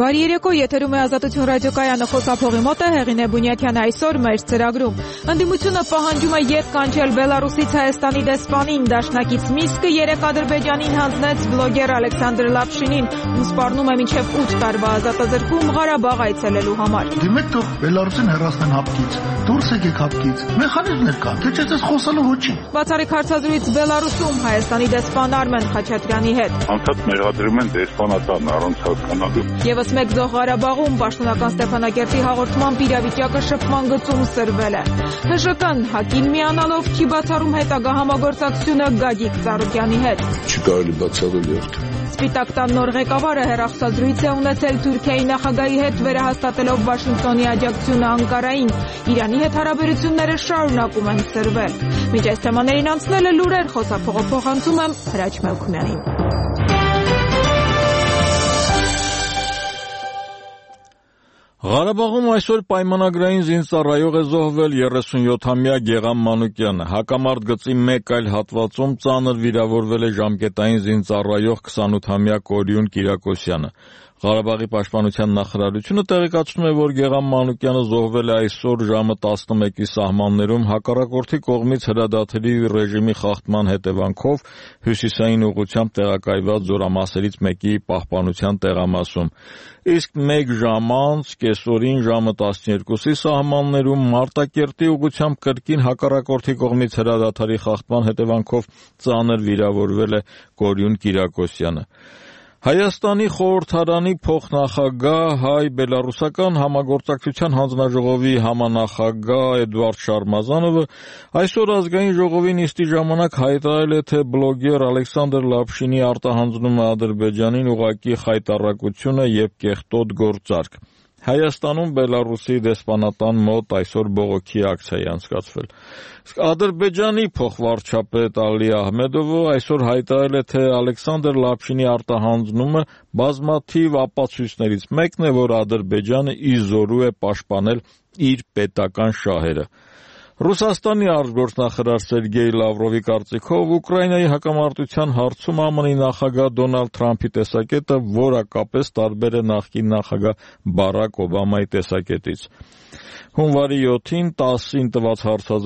Բարի երեկո, եթերում է Ազատություն ռադիոկայանը, խոսափողի մոտ է Հեղինե Բունյաթյանը։ Այսօր մեր ծրագրում ընդդիմությունը պահանջում է ետ կանչել Բելարուսից Հայաստանի դեսպանին, դաշնակից Մինսկը 3 Ադրբեջանին հանձնեց բլոգեր Ալեքսանդր Լապշինին, ում սպառնում է մինչև 8 տարվա ազատազրկում Ղարաբաղ այցելելու համար։ Դիմեք թող Բելարուսին հեռացնեն հապկից, դուրս եկեք հապկից, մեխանիզմներ կան, թե չէ ձեզ խոսալու ոչինչ։ Բացառիկ հարցազրույց Բելարուսում Հայաստանի դեսպան Արմեն Խաչատրյանի հետ։ Անդադ մեղադրում են դեսպանատան առանց հասկանալու։ Եվս մեկ զոհ Ղարաբաղում պաշտոնական Ստեփանակերտի հաղորդմամբ իրավիճակը շփման գծում սրվել է։ ՀԺԿ-ն ՀԱԿ-ին միանալով չի բացառում հետագա համագործակցությունը Գագիկ Ծառուկյանի հետ։ Չկարելի բացառել երթ։ Սպիտակ տան նոր ղեկավարը հեռախոսազրույց է ունեցել Թուրքիայի նախագահի հետ վերահաստատելով Վաշինգտոնի աջակցությունը Անկարային։ Իրանի հետ հարաբերությունները շարունակում են սրվել։ Մինչ այս թեմաներին անցնելը լուրեր, խոսափողը փոխանցում եմ Հրաչ Մելքումյանին։ Ղարաբաղում այսօր պայմանագրային զինծառայող է զոհվել 37-ամյա Գեգամ Մանուկյանը։ Հակամարտ գծի մեկ այլ հատվածում ծանր վիրավորվել է ժամկետային զինծառայող 28-ամյա Կորյուն Կիրակոսյանը։ Ղարաբաղի պաշտպանության նախարարությունը տեղեկացնում է, որ Գեգամ Մանուկյանը զոհվել է այսօր ժամը 11-ի սահմաններում հակառակորդի կողմից հրադադարի ռեժիմի խախտման հետևանքով հյուսիսային ուղղությամբ տեղակայված զորամասերից մեկի պահպանության տեղամասում։ Իսկ 1 ժամ անց կեսօրին ժամը 12-ի սահմաններում Մարտակերտի ուղղությամբ կրկին հակառակորդի կողմից հրադադարի խախտման հետևանքով ծանր վիրավորվել է Կորյուն Կիրակոսյանը։ Հայաստանի խորհրդարանի փոխնախագահ հայ-բելարուսական համագործակցության հանձնաժողովի համանախագահ Էդվարդ Շարմազանովը այսօր ազգային ժողովի նիստի ժամանակ հայտարարել է, թե բլոգեր Ալեքսանդր Լապշինի արտահանձնումը Ադրբեջանին ուղղակի խայտառակություն է եւ կեղտոտ գործարք։ Հայաստանում Բելարուսի դեսպանատան մոտ այսօր բողոքի ակցիա է անցկացվել։ Ադրբեջանի փոխվարչապետ Ալի Ահմեդովը այսօր հայտարարել է, թե Ալեքսանդր Լապշինի արտահանձնումը բազմաթիվ ապացույցներից մեկն է, որ Ադրբեջանը ի զորու է պաշտպանել իր պետական շահերը։ Ռուսաստանի արտգործնախարար Սերգեյ Լավրովի կարծիքով Ուկրաինայի հակամարտության հարցում ԱՄՆ-ի նախագահ Դոնալդ Թրամփի տեսակետը որակապես տարբեր է նախկին նախագահ Բարակ Օբամայի տեսակետից։ Փետրվարի 7-ին 10-ին տված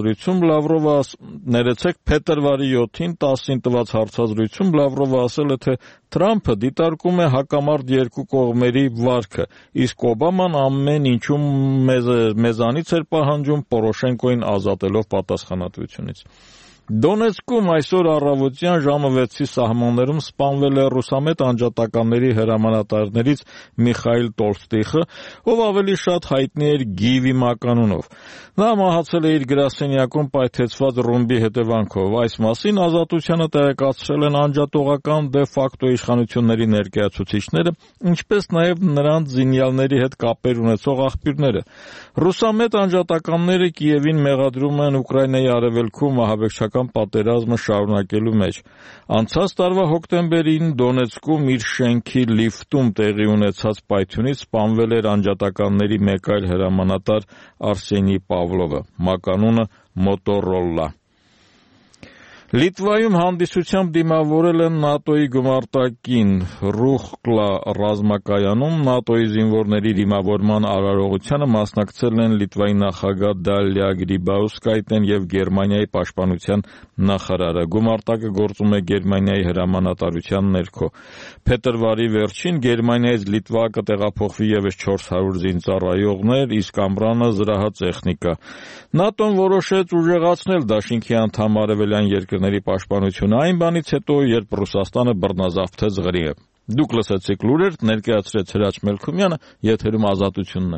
հարցազրույցում Լավրովը ասել է, թե Թրամփը դիտարկում է հակամարտ երկու կողմերի վարքը, իսկ Օբաման ամեն ինչում մեզանից էր պահանջում Պորոշենկոին ազատելով պատասխանատվությունից։ Դոնեցկում այսօր առավոտյան ժամը 6-ի սահմաններում սպանվել է ռուսամետ անջատականների հրամանատարներից Միխայիլ Տոլստոյը, ով ավելի շատ հայտնի էր Գիվի մականունով։ Նա մահացել է իր գրասենյակում պայթեցված ռումբի հետևանքով։ Այս մասին Ազատությանը տեղեկացրել են անջատողական դե ֆակտո իշխանությունների ներկայացուցիչները, ինչպես նաև նրանց զինյալների հետ կապեր ունեցող աղբյուրները։ Ռուսամետ անջատականները Կիևին մեղադրում են Ուկրաինայի արևելքում ահաբեկչական պատերազմը շարունակելու մեջ։ Անցած տարվա հոկտեմբերին Դոնեցկում իր շենքի լիֆտում տեղի ունեցած պայթյունից սպանվել էր անջատականների մեկ այլ հրամանատար Արսենի Պավլովը, մականունը Մոտորոլլա։ Լիտվայում հանդիսությամբ դիմավորել են ՆԱՏՕ-ի գումարտակին Ռուխկլա ռազմակայանում ՆԱՏՕ-ի զինվորների դիմավորման արարողությանը մասնակցել են Լիտվայի նախագահ Դալիա Գրիբաուսկայտեն եւ Գերմանիայի պաշտպանության նախարարը։ Գումարտակը գործում է Գերմանիայի հրամանատարության ներքո։ Փետրվարի վերջին Գերմանիայից Լիտվա կտեղափոխվի եւս 400 զինծառայողներ, իսկ ամռանը զրահատեխնիկա։ ՆԱՏՕ-ն որոշեց ուժեղացնել դաշինքի անդամ արևելյան երկրների պաշտպանությունը այն բանից հետո, երբ Ռուսաստանը բռնազավթեց Ղրիմը։ Դուք լսեցիք լուրեր, ներկայացրեց Հրաչ Մելքումյանը, եթերում Ազատությունն է։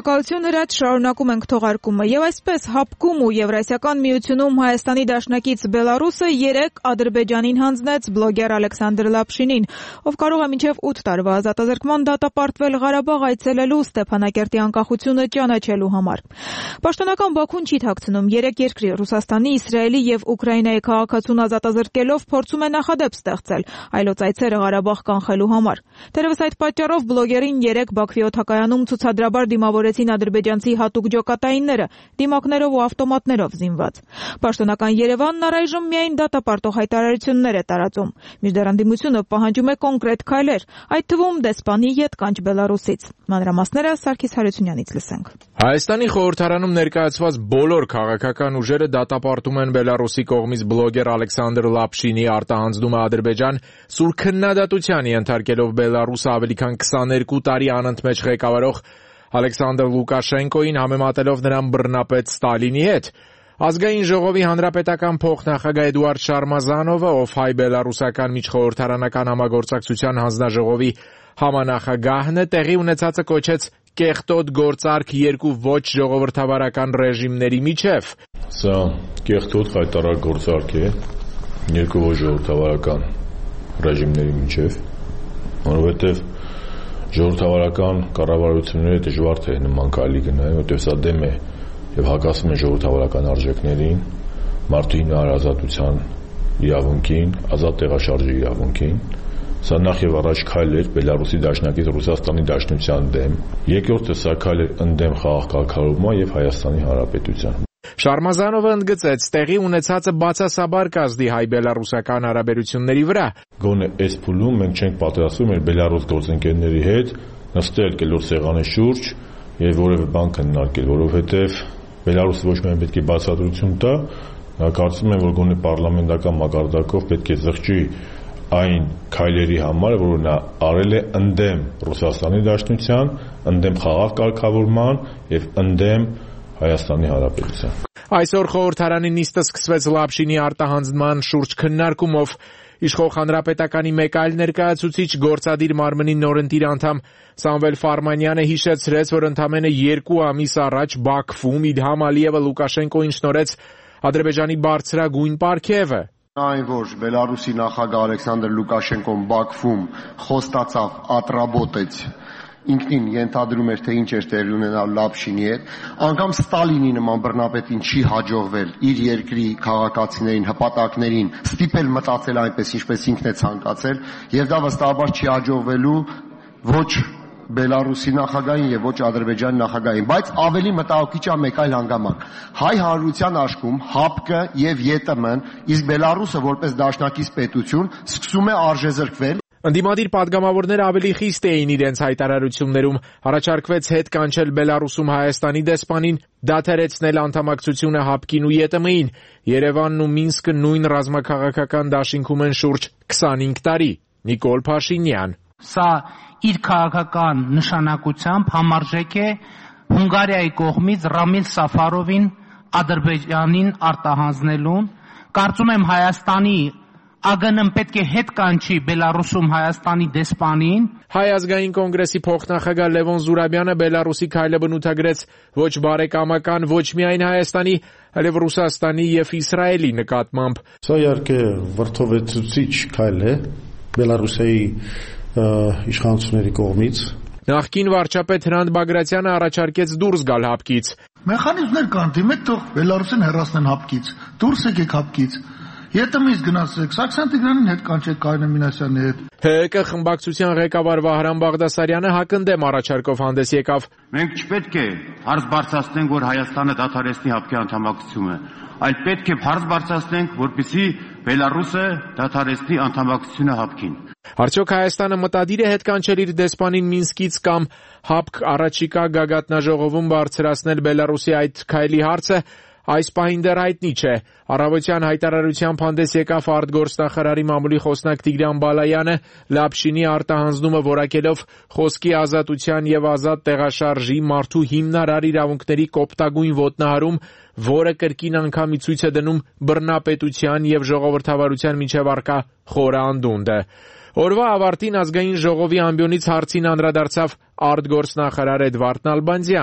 Շնորհակալություն Հրաչ, շարունակում ենք թողարկումը եւ այսպես ՀԱՊԿ-ում ու Եվրասիական միությունում Հայաստանի դաշնակից Բելարուսը 3 Ադրբեջանին հանձնեց բլոգեր Ալեքսանդր Լապշինին, ով կարող է մինչև 8 տարվա ազատազրկման դատապարտվել Ղարաբաղ այցելելու Ստեփանակերտի անկախությունը ճանաչելու համար։ Պաշտոնական Բաքուն չի թաքցնում 3 երկրի Ռուսաստանի, Իսրայելի եւ Ուկրաինայի քաղաքացուն ազատազրկելով փորձում է նախադեպ ստեղծել այլոց այցերը Ղարաբաղ կանխելու համար։ Թերևս այդ պատճառով բլոգերին 3 Բաքվի օդակայանում ցուցադրաբար դիմավորեցին ադրբեջանցի հատուկ ջոկատայինները, դիմակներով ու ավտոմատներով զինված։ Պաշտոնական Երևանն առայժմ միայն դատապարտող հայտարարություններ է տարածում։ Մինչդեռ անդիմությունը պահանջում է կոնկրետ քայլեր, այդ թվում դեսպանի ետկանչ Բելարուսից։ Մանրամասները Սարգիս Հարությունյանից լսենք։ Հայաստանի խորհրդարանում ներկայացված բոլոր քաղաքական ուժերը դատապարտում են Բելարուսի կողմից բլոգեր Ալեքսանդր Լապշինի արտահանձնումը Ադրբեջան սուր քննադատության ենթարկելով Բելարուսը ավելի քան 22 տարի անընդմեջ ղեկավարող Ալեքսանդր Լուկաշենկոին համեմատելով նրան բռնապետ Ստալինի հետ։ Ազգային ժողովի հանրապետական փոխնախագահ Էդուարդ Շարմազանովը, ով հայ-բելարուսական միջխորհրդարանական համագործակցության հանձնաժողովի համանախագահն է, տեղի ունեցածը կոչեց կեղտոտ գործարք երկու ոչ ժողովրդավարական ռեժիմների միջև։ Սա կեղտոտ խայտարակ գործարք է երկու ոչ ժողովրդավարական ռեժիմների միջև, որովհետև ժողովրդավարական կառավարությունները դժվար թե նման քայլի գնային, որտեղ սա դեմ է եւ հակասում է ժողովրդավարական արժեքներին, մարդու ինքնարազատության իրավունքին, ազատ տեղաշարժի իրավունքին։ Սա նախ եւ առաջ քայլ էր Բելարուսի դաշնակից Ռուսաստանի Դաշնության դեմ, երկրորդը սա քայլ էր ընդդեմ խաղաղ կարգավորման եւ Հայաստանի Հանրապետության։ Շարմազանովը ընդգծեց, տեղի ունեցածը բացասաբար կազդի հայ-բելարուսական հարաբերությունների վրա։ Գոնե այս փուլում մենք չենք պատրաստվում մեր Բելարուս գործընկերների հետ նստել կլոր սեղանի շուրջ եւ որևէ բան քննարկել, որովհետեւ Բելարուսը ոչ միայն պետք է բացատրություն տա, նա կարծում եմ, որ գոնե պարլամենտական մակարդակով պետք է զղջի այն քայլերի համար, որ նա արել է ընդդեմ Ռուսաստանի Դաշնության, ընդդեմ խաղաղ կարգավորման եւ ընդդեմ Հայաստանի Հանրապետության։ Այսօր խորհրդարանի նիստը սկսվեց Լապշինի արտահանձնման շուրջ քննարկումով։ Իշխող հանրապետականի մեկ այլ ներկայացուցիչ գործադիր մարմնի նորընտիր անդամ Սամվել Ֆարմանյանը հիշեցրեց, որ ընդամենը 2 ամիս առաջ Բաքվում Իլհամ Ալիևը Լուկաշենկոին շնորհեց Ադրբեջանի բարձրագույն պարգևը։ Այն որ Բելարուսի նախագահ Ալեքսանդր Լուկաշենկոն Բաքվում խոստացավ, ատրաբոտեց, ինքնին ենթադրում էր, թե ինչ էր տեղի ունենալ Լապշինի հետ, անգամ Ստալինի նման բռնապետին չի հաջողվել իր երկրի քաղաքացիներին, հպատակներին ստիպել մտածել այնպես, ինչպես ինքն է ցանկացել, եւ դա վստահաբար չի հաջողվելու ոչ Բելարուսի նախագահին եւ ոչ Ադրբեջանի նախագահին, բայց ավելի մտահոգիչ է մեկ այլ հանգամանք։ Հայ հանրության աշխում ՀԱՊԿ եւ ԵՏՄ-ն, իսկ Բելարուսը որպես դաշնակից պետություն սկսում է արժեզրկվել։ Ընդդիմադիր падգամավորները ավելի խիստ էին իրենց հայտարարություններում, առաջարկվեց հետ կանչել Բելարուսում Հայաստանի դեսպանին, դադարեցնել անդամակցությունը ՀԱՊԿ-ին ու ԵՏՄ-ին։ Երևանն ու Մինսկը նույն ռազմաքաղաքական դաշինքում են շուրջ 25 տարի։ Նիկոլ Փաշինյան։ Սա իր քաղաքական նշանակությամբ համարժեք է Հունգարիայի կողմից Ռամիլ Սաֆարովին Ադրբեջանին արտահանձնելուն։ Կարծում եմ Հայաստանի ԱԳՆ-ն պետք է հետ կանչի Բելարուսում Հայաստանի դեսպանին։ Հայ ազգային կոնգրեսի փոխնախագահ Լևոն Զուրաբյանը Բելարուսի քայլը բնութագրեց ոչ բարեկամական, ոչ միայն Հայաստանի, այլև Ռուսաստանի եւ Իսրայելի նկատմամբ։ Սա իհարկե վրդովեցուցիչ քայլ է Բելարուսի իշխանությունների կողմից։ Նախկին վարչապետ Հրանտ Բագրատյանը առաջարկեց դուրս գալ ՀԱՊԿ-ից։ Մեխանիզմներ կան, դիմեք թող Բելարուսին հեռացնեն ՀԱՊԿ-ից, դուրս եկեք ՀԱՊԿ-ից։ ԵՏՄ-ից գնացեք, Սարգսյան Տիգրանին հետ կանչեք, Կարինե Մինասյանի հետ։ ՀՀԿ խմբակցության ղեկավար Վահրամ Բաղդասարյանը հակընդդեմ առաջարկով հանդես եկավ։ Մենք չպետք է հարց բարձրացնենք, որ Հայաստանը դադարեցնի ՀԱՊԿ-ի անդամակցությունը, այլ պետք է հարց բարձրացնենք, որպեսզի Բելարուսը դադարեցնի անդամակցությունը ՀԱՊԿ-ին։ Արդյոք Հայաստանը մտադիր է հետ կանչել իր դեսպանին Մինսկից կամ ՀԱՊԿ առաջիկա գագաթնաժողովում բարձրացնել Բելարուսի այդ քայլի հարցը, այս պահին դեռ հայտնի չէ։ Առավոտյան հայտարարությամբ հանդես եկավ արտգործնախարարի մամուլի խոսնակ Տիգրան Բալայանը, Լապշինի արտահանձնումը որակելով խոսքի ազատության եւ ազատ տեղաշարժի մարդու հիմնարար իրավունքների կոպտագույն ոտնահարում, որը կրկին անգամի ցույց է դնում բռնապետության եւ ժողովրդավարության միջև առկա խորը անդունդը։ Օրվա ավարտին ազգային ժողովի ամբիոնից հարցին անդրադարձավ արտգործնախարար Էդվարդ Նալբանդյանը։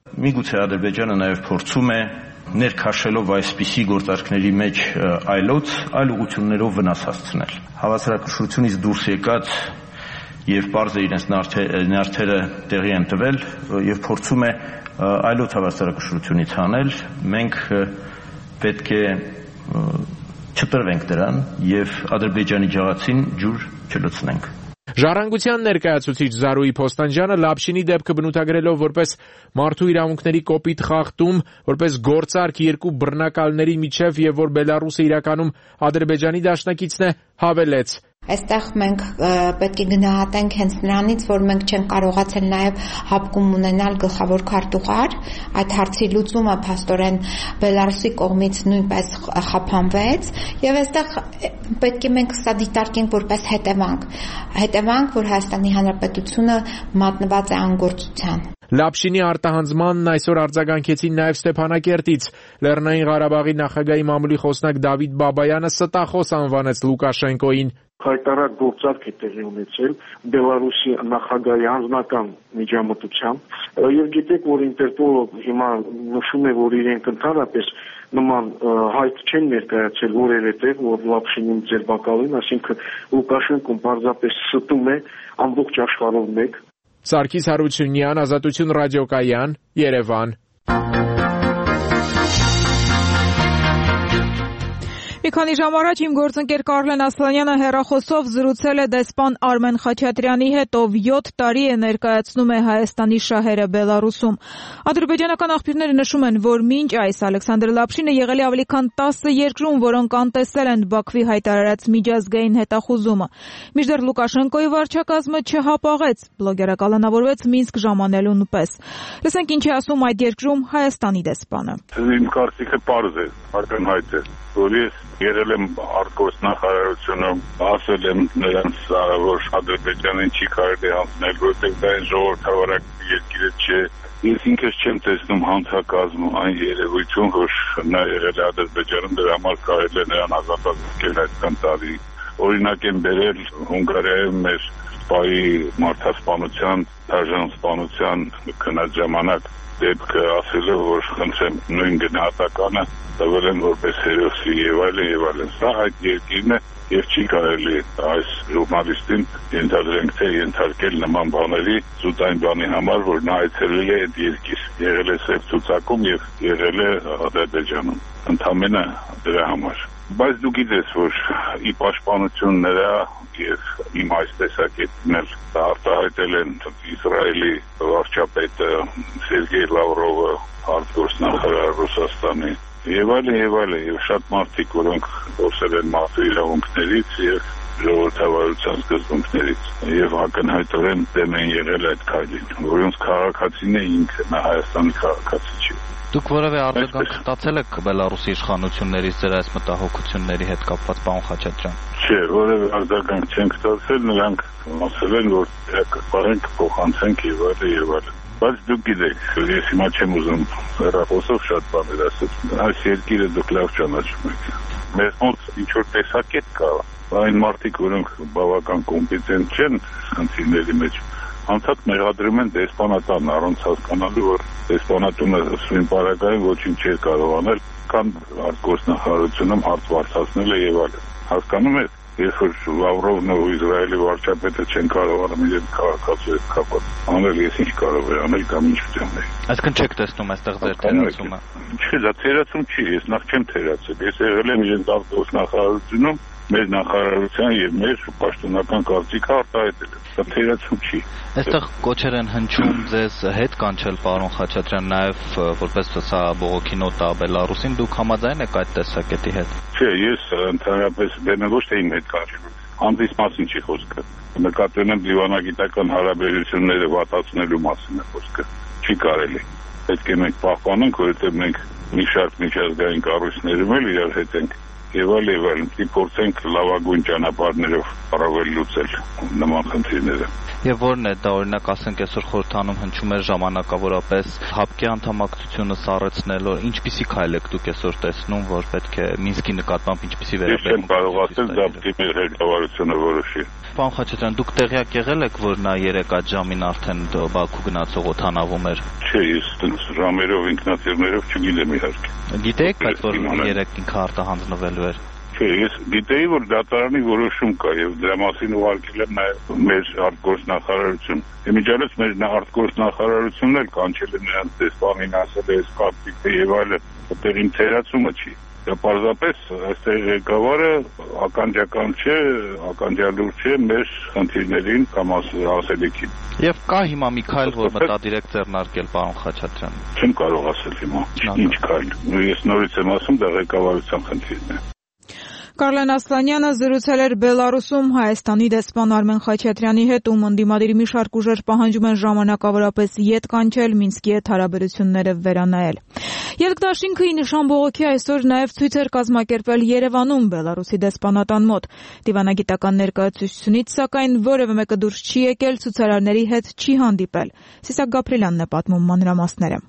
Միգուցե Ադրբեջանը նաև փորձում է ներքաշելով այսպիսի գործարքների մեջ այլոց այլ ուղղություններով վնաս հասցնել։ Հավասարակշռությունից դուրս եկած եւ պարզ է իրենց նյարդերը տեղի են տվել եւ փորձում է այլոց հավասարակշռությունից հանել, մենք պետք է չտրվենք դրան եւ Ադրբեջանի ջահացին ջուր չլցնենք։ Ժառանգության ներկայացուցիչ Զարուհի Փոստանջյանը Լապշինի դեպքը բնութագրելով որպես մարդու իրավունքների կոպիտ խախտում, որպես գործարք երկու բռնակալների միջև եւ որ Բելարուսը իրականում Ադրբեջանի դաշնակիցն է, հավելեց. Այստեղ մենք պետք է գնահատենք հենց նրանից, որ մենք չենք կարողացել նաև հապկում ունենալ գլխավոր քարտուղար, այդ հարցի լուծումը փաստորեն Բելարուսի կողմից նույնպես խափանվեց, եւ այստեղ պետք է մենք սա դիտարկենք որպես հետևանք, որ Հայաստանի Հանրապետությունը մատնված է անգործության։ Լապշինի արտահանձմանն այսօր արձագանքեցին նաև Ստեփանակերտից։ Լեռնային Ղարաբաղի նախագահի մամուլի խոսնակ Դավիթ Բաբայանը ստախոս անվանեց Լուկաշենկոին։ Հայտարար գործարք է տեղի ունեցել Բելարուսի նախագահի անձնական միջամտությամբ եւ գիտեք, որ Ինտերպոլը հիմա նշում է, որ իրենք ընդհանրապես նման հայտ չեն ներկայացել որևէ տեղ, որ Լապշինին ձերբակալեն, այսինքն Լուկաշենկոն պարզապես ստում է ամբողջ աշխարհով մեկ։ Սարգիս Հարությունյան, Ազատություն ռադիոկայան, Երևան։ Մի քանի ժամ առաջ իմ գործընկեր Կարլեն Ասլանյանը հեռախոսով զրուցել է դեսպան Արմեն Խաչատրյանի հետ, ով 7 տարի է ներկայացնում է Հայաստանի շահերը Բելարուսում։ Ադրբեջանական աղբյուրները նշում են, որ մինչ այս Ալեքսանդր Լապշինը եղել է ավելի քան 10 երկրում, որոնք անտեսել են Բաքվի հայտարարած միջազգային հետախուզումը։ Մինչդեռ Լուկաշենկոյի վարչակազմը չհապաղեց, բլոգերը կալանավորվեց Մինսկ ժամանելուն պես։ Լսենք ինչ է ասում այդ երկրում Հայաստանի դեսպանը։ Իմ կարծիքը պարզ է, ակնհայտ է, որ ես եղել եմ արտգործնախարարությունում, ասել եմ նրանց, որ Ադրբեջանին չի կարելի հանձնել, որովհետև դա այն ժողովրդավարակ երկիրը չէ։ Ես ինքս չեմ տեսնում հանցակազմում այն երևույթում, որ նա եղել է Ադրբեջանում, դրա համար կարելի է նրան ազատազրկել այդքան տարի։ Օրինակ եմ բերել Հունգարիայում մեր սպայի մարդասպանության, դաժան սպանության քնած ժամանակ դեպքը ասել է, որ խնդրեմ նույն գնահատականը տվել են որպես հերոսի եւ այլն։ Սա այդ երկիրն է եւ չի կարելի այս ժուրնալիստին ենթադրենք թե ենթարկել նման բաների զուտ այն բանի համար, որ նա այցելել է այդ երկիր, եղել է սև ցուցակում եւ եղել է Ադրբեջանում։ Ընդամենը դրա համար։ Բայց դու գիտես, որ ի պաշտպանություն նրա եւ իմ այս տեսակետն էլ արտահայտել են Իսրայելի վարչապետը Սերգեյ Լավրովը, արտգործնախարար Ռուսաստանի եւ այլն, շատ մարդիկ, որոնք խոսել են մարդու իրավունքներից եւ ժողովրդավարության սկզբունքներից եւ ակնհայտորեն դեմ են եղել այդ քայլին, որոնց քաղաքացին է ինքը, նա Հայաստանի քաղաքացի չէ։ Դուք որևէ արձագանք ստացել եք Բելարուսի իշխանություններից ձեր այս մտահոգությունների հետ կապված, պարոն Խաչատրյան։ Չէ, որևէ արձագանք չենք ստացել, նրանք ասել են, որ կպարենք, փոխանցենք եւ այլն։ Բայց դուք գիտեք, ես հիմա չեմ ուզում հեռախոսով շատ բաներ ասել։ Այս երկիրը դուք լավ ճանաչում եք։ Մեր մոտ ինչ որ տեսակետ կա, այն մարդիկ, որոնք բավական կոմպետենտ չեն խնդիրների մեջ, անդադ մեղադրում են դեսպանատան, առանց հասկանալու, որ դեսպանատունը սույն պարագային ոչինչ չէր կարող անել, կան արտգործնախարարությունում հարց բարձրացնել է եւ այլն։ Հասկանում եք, երբ որ Լավրովն ու Իսրայելի վարչապետը չեն կարողանում իրենց քաղաքացու հետ կապել, անել ես ինչ կարող եմ անել կամ ինչ պետք է։ Այսինքն չեք տեսնում այստեղ ձեր թերացումը։ Չէ, դա թերացում չի, ես նախ չեմ թերացել։ Ես եղել եմ իրենց արտգործնախարարությունում, մեր նախարարության եւ մեր պաշտոնական կարծիքը արտահայտել եմ։ Դա թերացում չի։ Այստեղ կոչեր են հնչում ձեզ հետ կանչել, պարոն Խաչատրյան, նաեւ որպես սա բողոքի նոտա Բելարուսին, դուք համաձայն եք այդ տեսակետի հետ։ Չէ, ես ընդհանրապես դեռ ոչ թե իմ հետ կանչել։ Հանդիս մասին չի խոսքը։ Նկատի ունեմ դիվանագիտական հարաբերությունները վատացնելու մասին է խոսքը։ Չի կարելի։ Պետք է մենք պահպանենք, որովհետեւ մենք մի շարք միջազգային կառույցներում էլ իրար հետ ենք եւ այլն, փորձենք լավագույն ճանապարհներով առավել լուծել նման խնդիրները։ Եվ որն է դա, օրինակ ասենք այսօր խորհրդանում հնչում է ժամանակավորապես ՀԱՊԿ-ի անդամակցությունը սառեցնելու, ինչպիսի քայլ եք դուք այսօր տեսնում, որ պետք է Մինսկի նկատմամբ ինչպիսի վերաբերմունք։ Ես կարող ասել դա պետք է ղեկավարությունը որոշի։ Պարոն Խաչատրյան, դուք տեղյակ եղել եք, որ նա 3 այդ ժամին արդեն Բաքու գնացող օդանավում էր։ Չէ, ես այդպես ժամերով ինքնաթիռներով չգիտեմ իհարկե։ Գիտեք, բայց որ 3 ինքը արտահանձնվելու էր։ Չէ, ես գիտեի, որ դատարանի որոշում կա եւ դրա մասին ուղարկել եմ նաեւ մեր արտգործնախարարություն։ Իմիջիալս մեր արտգործնախարարությունն էլ կանչել է նրանց դեսպանին, ասել է սկապտիկը եւ այլն, այդտեղին թերացումը չի։ Դա պարզապես այստեղ ղեկավարը ականջական չէ, ականջալուր չէ մեր խնդիրներին կամ ասելիքին։ Եվ կա հիմա մի քայլ, որ մտադիր եք ձեռնարկել, պարոն Խաչատրյան։ Չեմ կարող ասել հիմա, ինչ քայլ։ Ես նորից եմ ասում, դա ղեկավարության խնդիրն է։ Կարլեն Ասլանյանը զրուցել էր Բելարուսում Հայաստանի դեսպան Արմեն Խաչատրյանի հետ, ում ընդդիմադիր մի շարք ուժեր պահանջում են ժամանակավորապես ետ կանչել, Մինսկի հետ հարաբերությունները վերանայել։ Ելքդաշինքը ի նշան բողոքի այսօր նաև ցույց էր կազմակերպել Երևանում Բելարուսի դեսպանատան մոտ։ Դիվանագիտական ներկայացուցչությունից սակայն որևէ մեկը դուրս չի եկել, ցուցարարների հետ չի հանդիպել։ Սիսակ Գաբրելյանն է պատմում մանրամասները։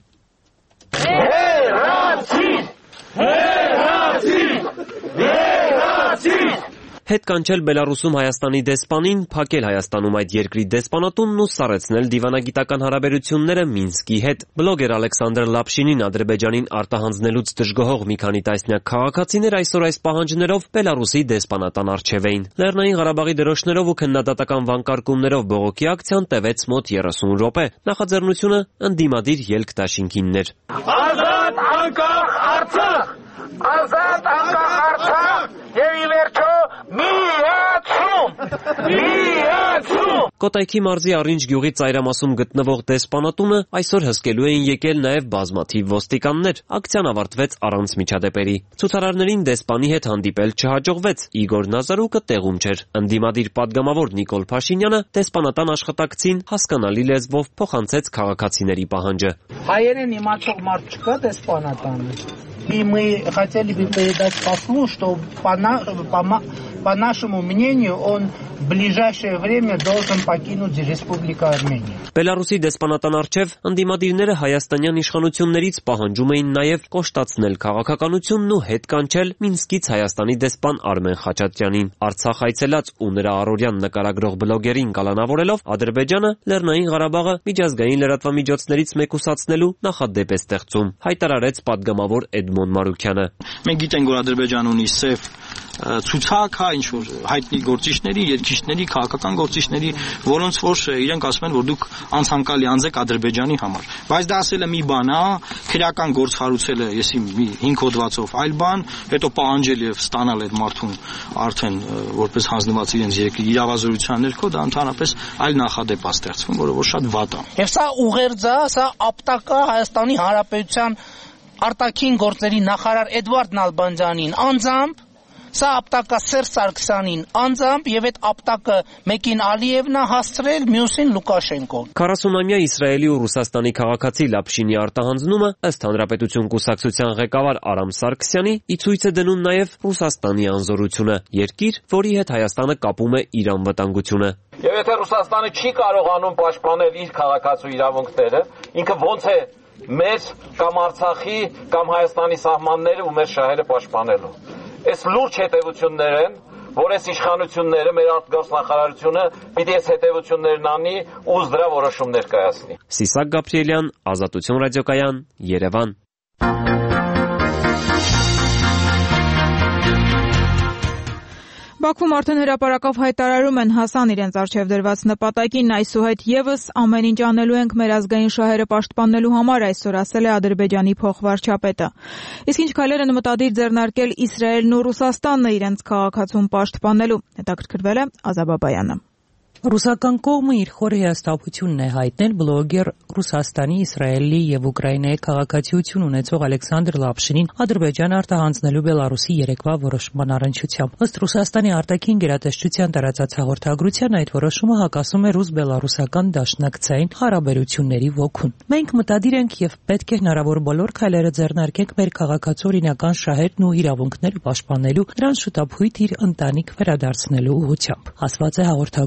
Հետ կանչել Բելարուսում Հայաստանի դեսպանին, փակել Հայաստանում այդ երկրի դեսպանատունն ու սառեցնել դիվանագիտական հարաբերությունները Մինսկի հետ։ Բլոգեր Ալեքսանդր Լապշինին Ադրբեջանին արտահանձնելուց դժգոհող մի քանի տասնյակ քաղաքացիներ այսօր այս պահանջներով Բելարուսի դեսպանատան առջև էին։ Լեռնային Ղարաբաղի դրոշներով ու քննադատական վանկարկումներով բողոքի ակցիան տևեց մոտ 30 րոպե։ Նախաձեռնությունը ընդդիմադիր ելքդաշինքինն էր։ Ազատ անկախ Արցախ! Ազատ անկախ Արցախ! Եվ ի վերջո միացում! Կոտայքի մարզի Առինջ գյուղի ծայրամասում գտնվող դեսպանատունը այսօր հսկելու էին եկել նաև բազմաթիվ ոստիկաններ։ Ակցիան ավարտվեց առանց միջադեպերի։ Ցուցարարներին դեսպանի հետ հանդիպել չհաջողվեց։ Իգոր Նազարուկը տեղում չէր։ Ընդդիմադիր падգամավոր Նիկոլ Փաշինյանը դեսպանատան աշխատակցին հասկանալի լեզվով փոխանցեց քաղաքացիների пահանջը։ Հայերեն իմացող մարդ չկա դեսպանատանը։ И мы хотели бы передать послу, что по нашему мнению он в ближайшее время должен покинуть Республику Армения. Բելարուսի դեսպանատան առջև ընդդիմադիրները հայաստանյան իշխանություններից պահանջում էին նաև կոշտացնել քաղաքականությունն ու հետ կանչել Մինսկից Հայաստանի դեսպան Արմեն Խաչատրյանին։ Արցախ այցելած ու նրա առօրյան նկարագրող բլոգերին կալանավորելով Ադրբեջանը Լեռնային Ղարաբաղը միջազգային լրատվամիջոցներից մեկուսացնելու նախադեպ է ստեղծում, հայտարարեց падգամավոր Էդմոն Մարուքյանը։ Մենք գիտենք, որ Ադրբեջանը ունի սև ցուցակ, ինչ որ հայտնի գործիչների, երկիչների, քաղաքական գործիչների, որոնց որ իրենք ասում են, որ դուք անցանկալի անձ եք Ադրբեջանի համար։ Բայց դա ասելը մի բան է, քրեական գործ հարուցելը, եսի մի 5 հոդվածով այլ բան, հետո պահանջել եւ ստանալ այդ մարդուն արդեն որպես հանձնված իրենց երկրի իրավազորության ներքո, դա ընդհանրապես այլ նախադեպ է ստեղծվում, որը որ շատ վատ է։ Եվ սա ուղերձ է, սա ապտակա Հայաստանի Հանրապետության արտաքին գործերի նախարար Էդվարդ Նալբանդյանին անձամբ, սա ապտակը Սերժ Սարգսյանին անձամբ եւ այդ ապտակը մեկին Ալիևն է հասցրել, մյուսին Լուկաշենկոն։ 40-ամյա Իսրայելի ու Ռուսաստանի քաղաքացի Լապշինի արտահանձնումը ըստ Հանրապետություն կուսակցության ղեկավար Արամ Սարգսյանի ի ցույց է դնում նաեւ Ռուսաստանի անզորությունը, երկիր, որի հետ Հայաստանը կապում է իր անվտանգությունը։ Եվ եթե Ռուսաստանը չի կարողանում պաշտպանել իր քաղաքացու իրավունքները, ինքը ոնց է մեր կամ Արցախի կամ Հայաստանի սահմանները ու մեր շահերը պաշտպանելու։ Այս լուրջ հետևություններ են, որ այս իշխանությունները, մեր արտգործնախարարությունը պիտի այս հետևություններն անի ու դրա որոշումներ կայացնի։ Սիսակ Գաբրիելյան, Ազատություն ռադիոկայան, Երևան։ Բաքվում արդեն հրապարակով հայտարարում են հասան իրենց առջև դրված նպատակին, այսուհետ եւս ամեն ինչ անելու ենք մեր ազգային շահերը պաշտպանելու համար, այսօր ասել է Ադրբեջանի փոխվարչապետը։ Իսկ ինչ քայլեր են մտադիր ձեռնարկել Իսրայելն ու Ռուսաստանը իրենց քաղաքացուն պաշտպանելու, հետաքրքրվել է Ազաբաբայանը։ Ռուսական կողմը իր խորը հիասթափությունն է հայտնել բլոգեր Ռուսաստանի, Իսրայելի եւ Ուկրաինայի քաղաքացիություն ունեցող Ալեքսանդր Լապշինին Ադրբեջան արտահանձնելու Բելարուսի երեկվա որոշման առնչությամբ։ Ըստ Ռուսաստանի արտաքին գերատեսչության տարածած հաղորդագրության այդ որոշումը հակասում է ռուս-բելարուսական դաշնակցային հարաբերությունների ոգուն։ Մենք մտադիր ենք եւ պետք է հնարավոր բոլոր քայլերը ձեռնարկենք մեր քաղաքացու օրինական շահերն ու իրավունքները պաշտպանելու, նրանց շուտապույտ իր ընտանիք վերադարձնելու ուղղությամբ, ասված է հաղորդագրությունում։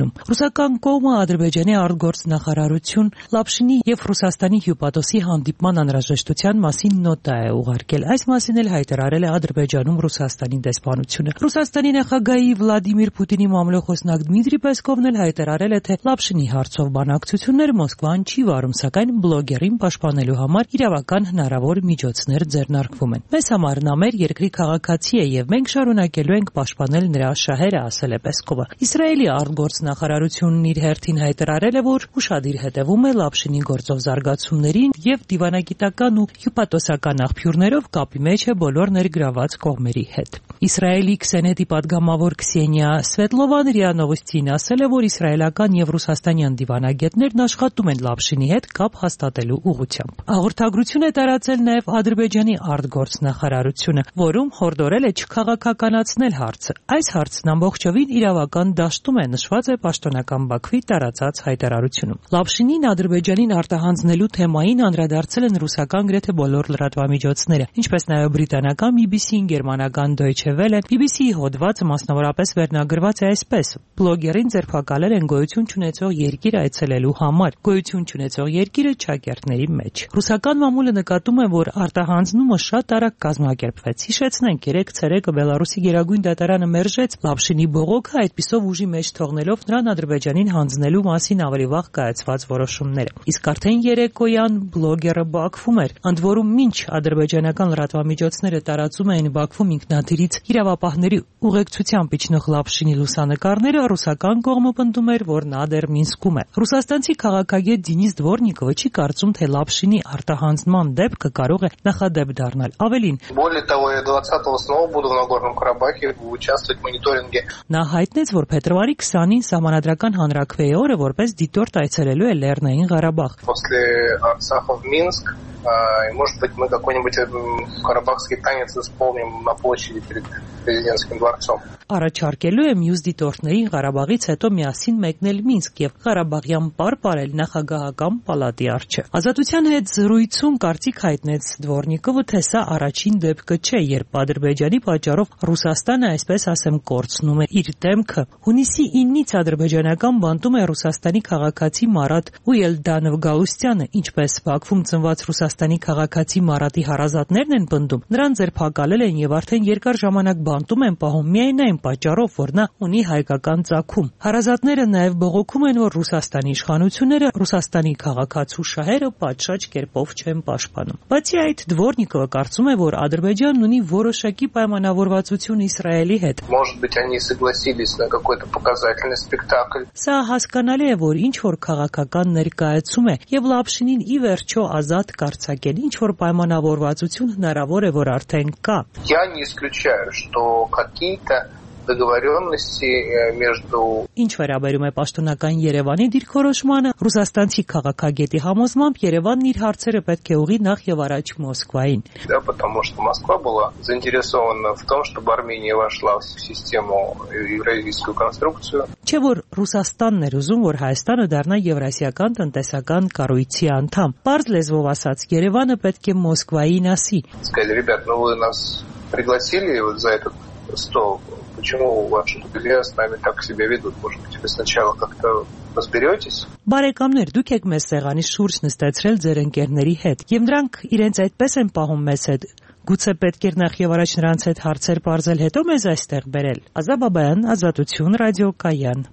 Հայաստանում։ Ռուսական կողմը Ադրբեջանի արտգործնախարարություն Լապշինի եւ Ռուսաստանի հյուպատոսի հանդիպման անհրաժեշտության մասին նոտա է ուղարկել։ Այս մասին էլ հայտարարել է Ադրբեջանում Ռուսաստանի դեսպանությունը։ Ռուսաստանի նախագահի Վլադիմիր Պուտինի մամլոխոսնակ Դմիտրի Պեսկովն էլ հայտարարել է, թե Լապշինի հարցով բանակցություններ Մոսկվան չի վարում, սակայն բլոգերին պաշտպանելու համար իրավական հնարավոր միջոցներ ձեռնարկվում են։ Մեզ համար նա մեր երկրի քաղաքացի է եւ մենք շարունակելու ենք պաշտպանել նրա շահերը, ասել է Պեսկովը։ Իսրայելի արտգործնախարարությունն իր հերթին հայտարարել է, որ ուշադիր հետևում է Լապշինի գործով զարգացումներին եւ դիվանագիտական ու հյուպատոսական աղբյուրներով կապի մեջ է բոլոր ներգրաված կողմերի հետ։ Իսրայելի Քսենետի падգամավոր Քսենիա Սվետլովան ՌԻԱ Նովոստին ասել է, որ իսրայելական եւ ռուսաստանյան դիվանագետներն աշխատում են Լապշինի հետ կապ հաստատելու ուղղությամբ։ Հաղորդագրություն է տարածել նաեւ Ադրբեջանի արտգործնախարարությունը, որում հորդորել է չքաղաքականացնել հարցը։ Այս հարցն ամբողջովին իրավական դաշտում է, նշված է պաշտոնական Բաքվի տարածած հայտարարությունում։ Լապշինին Ադրբեջանին արտահանձնելու թեմային անդրադարձել են ռուսական գրեթե բոլոր լրատվամիջոցները, ինչպես նաեւ բրիտանական BBC-ին, գերմանական Deutsche Welle, BBC-ի հոդվածը մասնավորապես վերնագրված է այսպես. բլոգերին ձերբակալել են գոյություն չունեցող երկիր այցելելու համար, գոյություն չունեցող երկիրը ճակերտների մեջ։ Ռուսական մամուլը նկատում է, որ արտահանձնումը շատ արագ կազմակերպվեց։ Հիշեցնենք, երեկ ցերեկը Բելարուսի գերագույն դատարանը մերժեց Լապշինի բողոքը, այդպիսով ուժի մեջ թողնելով նրան Ադրբեջանին հանձնելու մասին ավելի վաղ կայացված որոշումները։ Իսկ արդեն երեկոյան բլոգերը Բաքվում էր, ընդ որում մինչ ադրբեջանական լրատվամիջոցները տարածում էին Բաքվում ինքնաթիռից իրավապահների ուղեկցությամբ իջնող Լապշինի լուսանկարները, ռուսական կողմը պնդում էր, որ նա դեռ Մինսկում է։ Ռուսաստանցի քաղաքագետ Դենիս Դվորնիկովը չի կարծում, թե Լապշինի արտահանձնման դեպքը կարող է նախադեպ դառնալ։ Ավելին, более того, я 20-го снова буду в Нагорном Карабахе участвовать в мониторинге. Նա հայտնեց, որ փետրվարի 20-ին Սահմանադրական հանրաքվեի օրը որպես դիտորդ այցելելու է Լեռնային Ղարաբաղ։ После Арцаха в Минск, и, может быть, мы какой-нибудь карабахский танец исполним на площади перед президентским дворцом. Առաջարկելու է մյուս դիտորդներին Ղարաբաղից հետո միասին մեկնել Մինսկ եւ Ղարաբաղյան պարել նախագահական պալատի առջեւ։ Ազատության հետ զրույցում կարծիք հայտնեց Դվորնիկովը, թե սա առաջին դեպքը չէ, երբ Ադրբեջանի պատճառով Ռուսաստանը, այսպես ասեմ, կորցնում է իր դեմքը։ Հունիսի 9-ից ադրբեջանական բանտում է Ռուսաստանի քաղաքացի Մարատ Ուելդանով Գալուստյանը, ինչպես Բաքվում ծնված Ռուսաստանի քաղաքացի Մարատի հարազատներն են պնդում, նրան ձերբակալել են եւ արդեն երկար ժամանակ բանտում են պահում միայն այն պատճառով, որ նա ունի հայկական ծագում։ Հարազատները նաև բողոքում են, որ Ռուսաստանի իշխանությունները Ռուսաստանի քաղաքացու շահերը պատշաճ կերպով չեն պաշտպանում։ Բացի այդ, Դվորնիկովը կարծում է, որ Ադրբեջանն ունի որոշակի պայմանավորվածություն Իսրայելի հետ։ Может быть, они согласились на какой-то показательный спектакль. Սա հասկանալի է, որ ինչ որ քաղաքական ներկայացում է եւ Լապշինին ի վերջո ազատ կարձակել, ինչ որ պայմանավորվածություն հնարավոր է, որ արդեն կա։ Я не исключаю, что какие-то договоренности между Ինչ վերաբերում է պաշտոնական Երևանի դիրքորոշմանը, ռուսաստանցի քաղաքագետի համոզմամբ Երևանն իր հարցերը պետք է ուղղի նախ եւ առաջ Մոսկվային։ Да, потому что Москва была заинтересована в том, чтобы Армения вошла в систему евразийскую конструкцию. Չէ որ Ռուսաստանն էր ուզում, որ Հայաստանը դառնա Եվրասիական տնտեսական կառույցի անդամ։ Պարզ լեզվով ասած, Երևանը պետք է Մոսկվային ասի. Сказали, ребят, ну вы нас пригласили вот за этот стол. Почему ваши друзья с нами так себя ведут? Может быть, вы сначала как-то разберетесь? Բարեկամներ, դուք եք մեզ սեղանի շուրջ նստեցրել ձեր ընկերների հետ, եւ նրանք իրենց այդպես են պահում մեզ հետ։ Գուցե պետք էր նախ եւ առաջ նրանց հետ հարցեր բարձել, հետո մեզ այստեղ բերել։ Ազատ Բաբայան, Ազատություն, ռադիոկայան։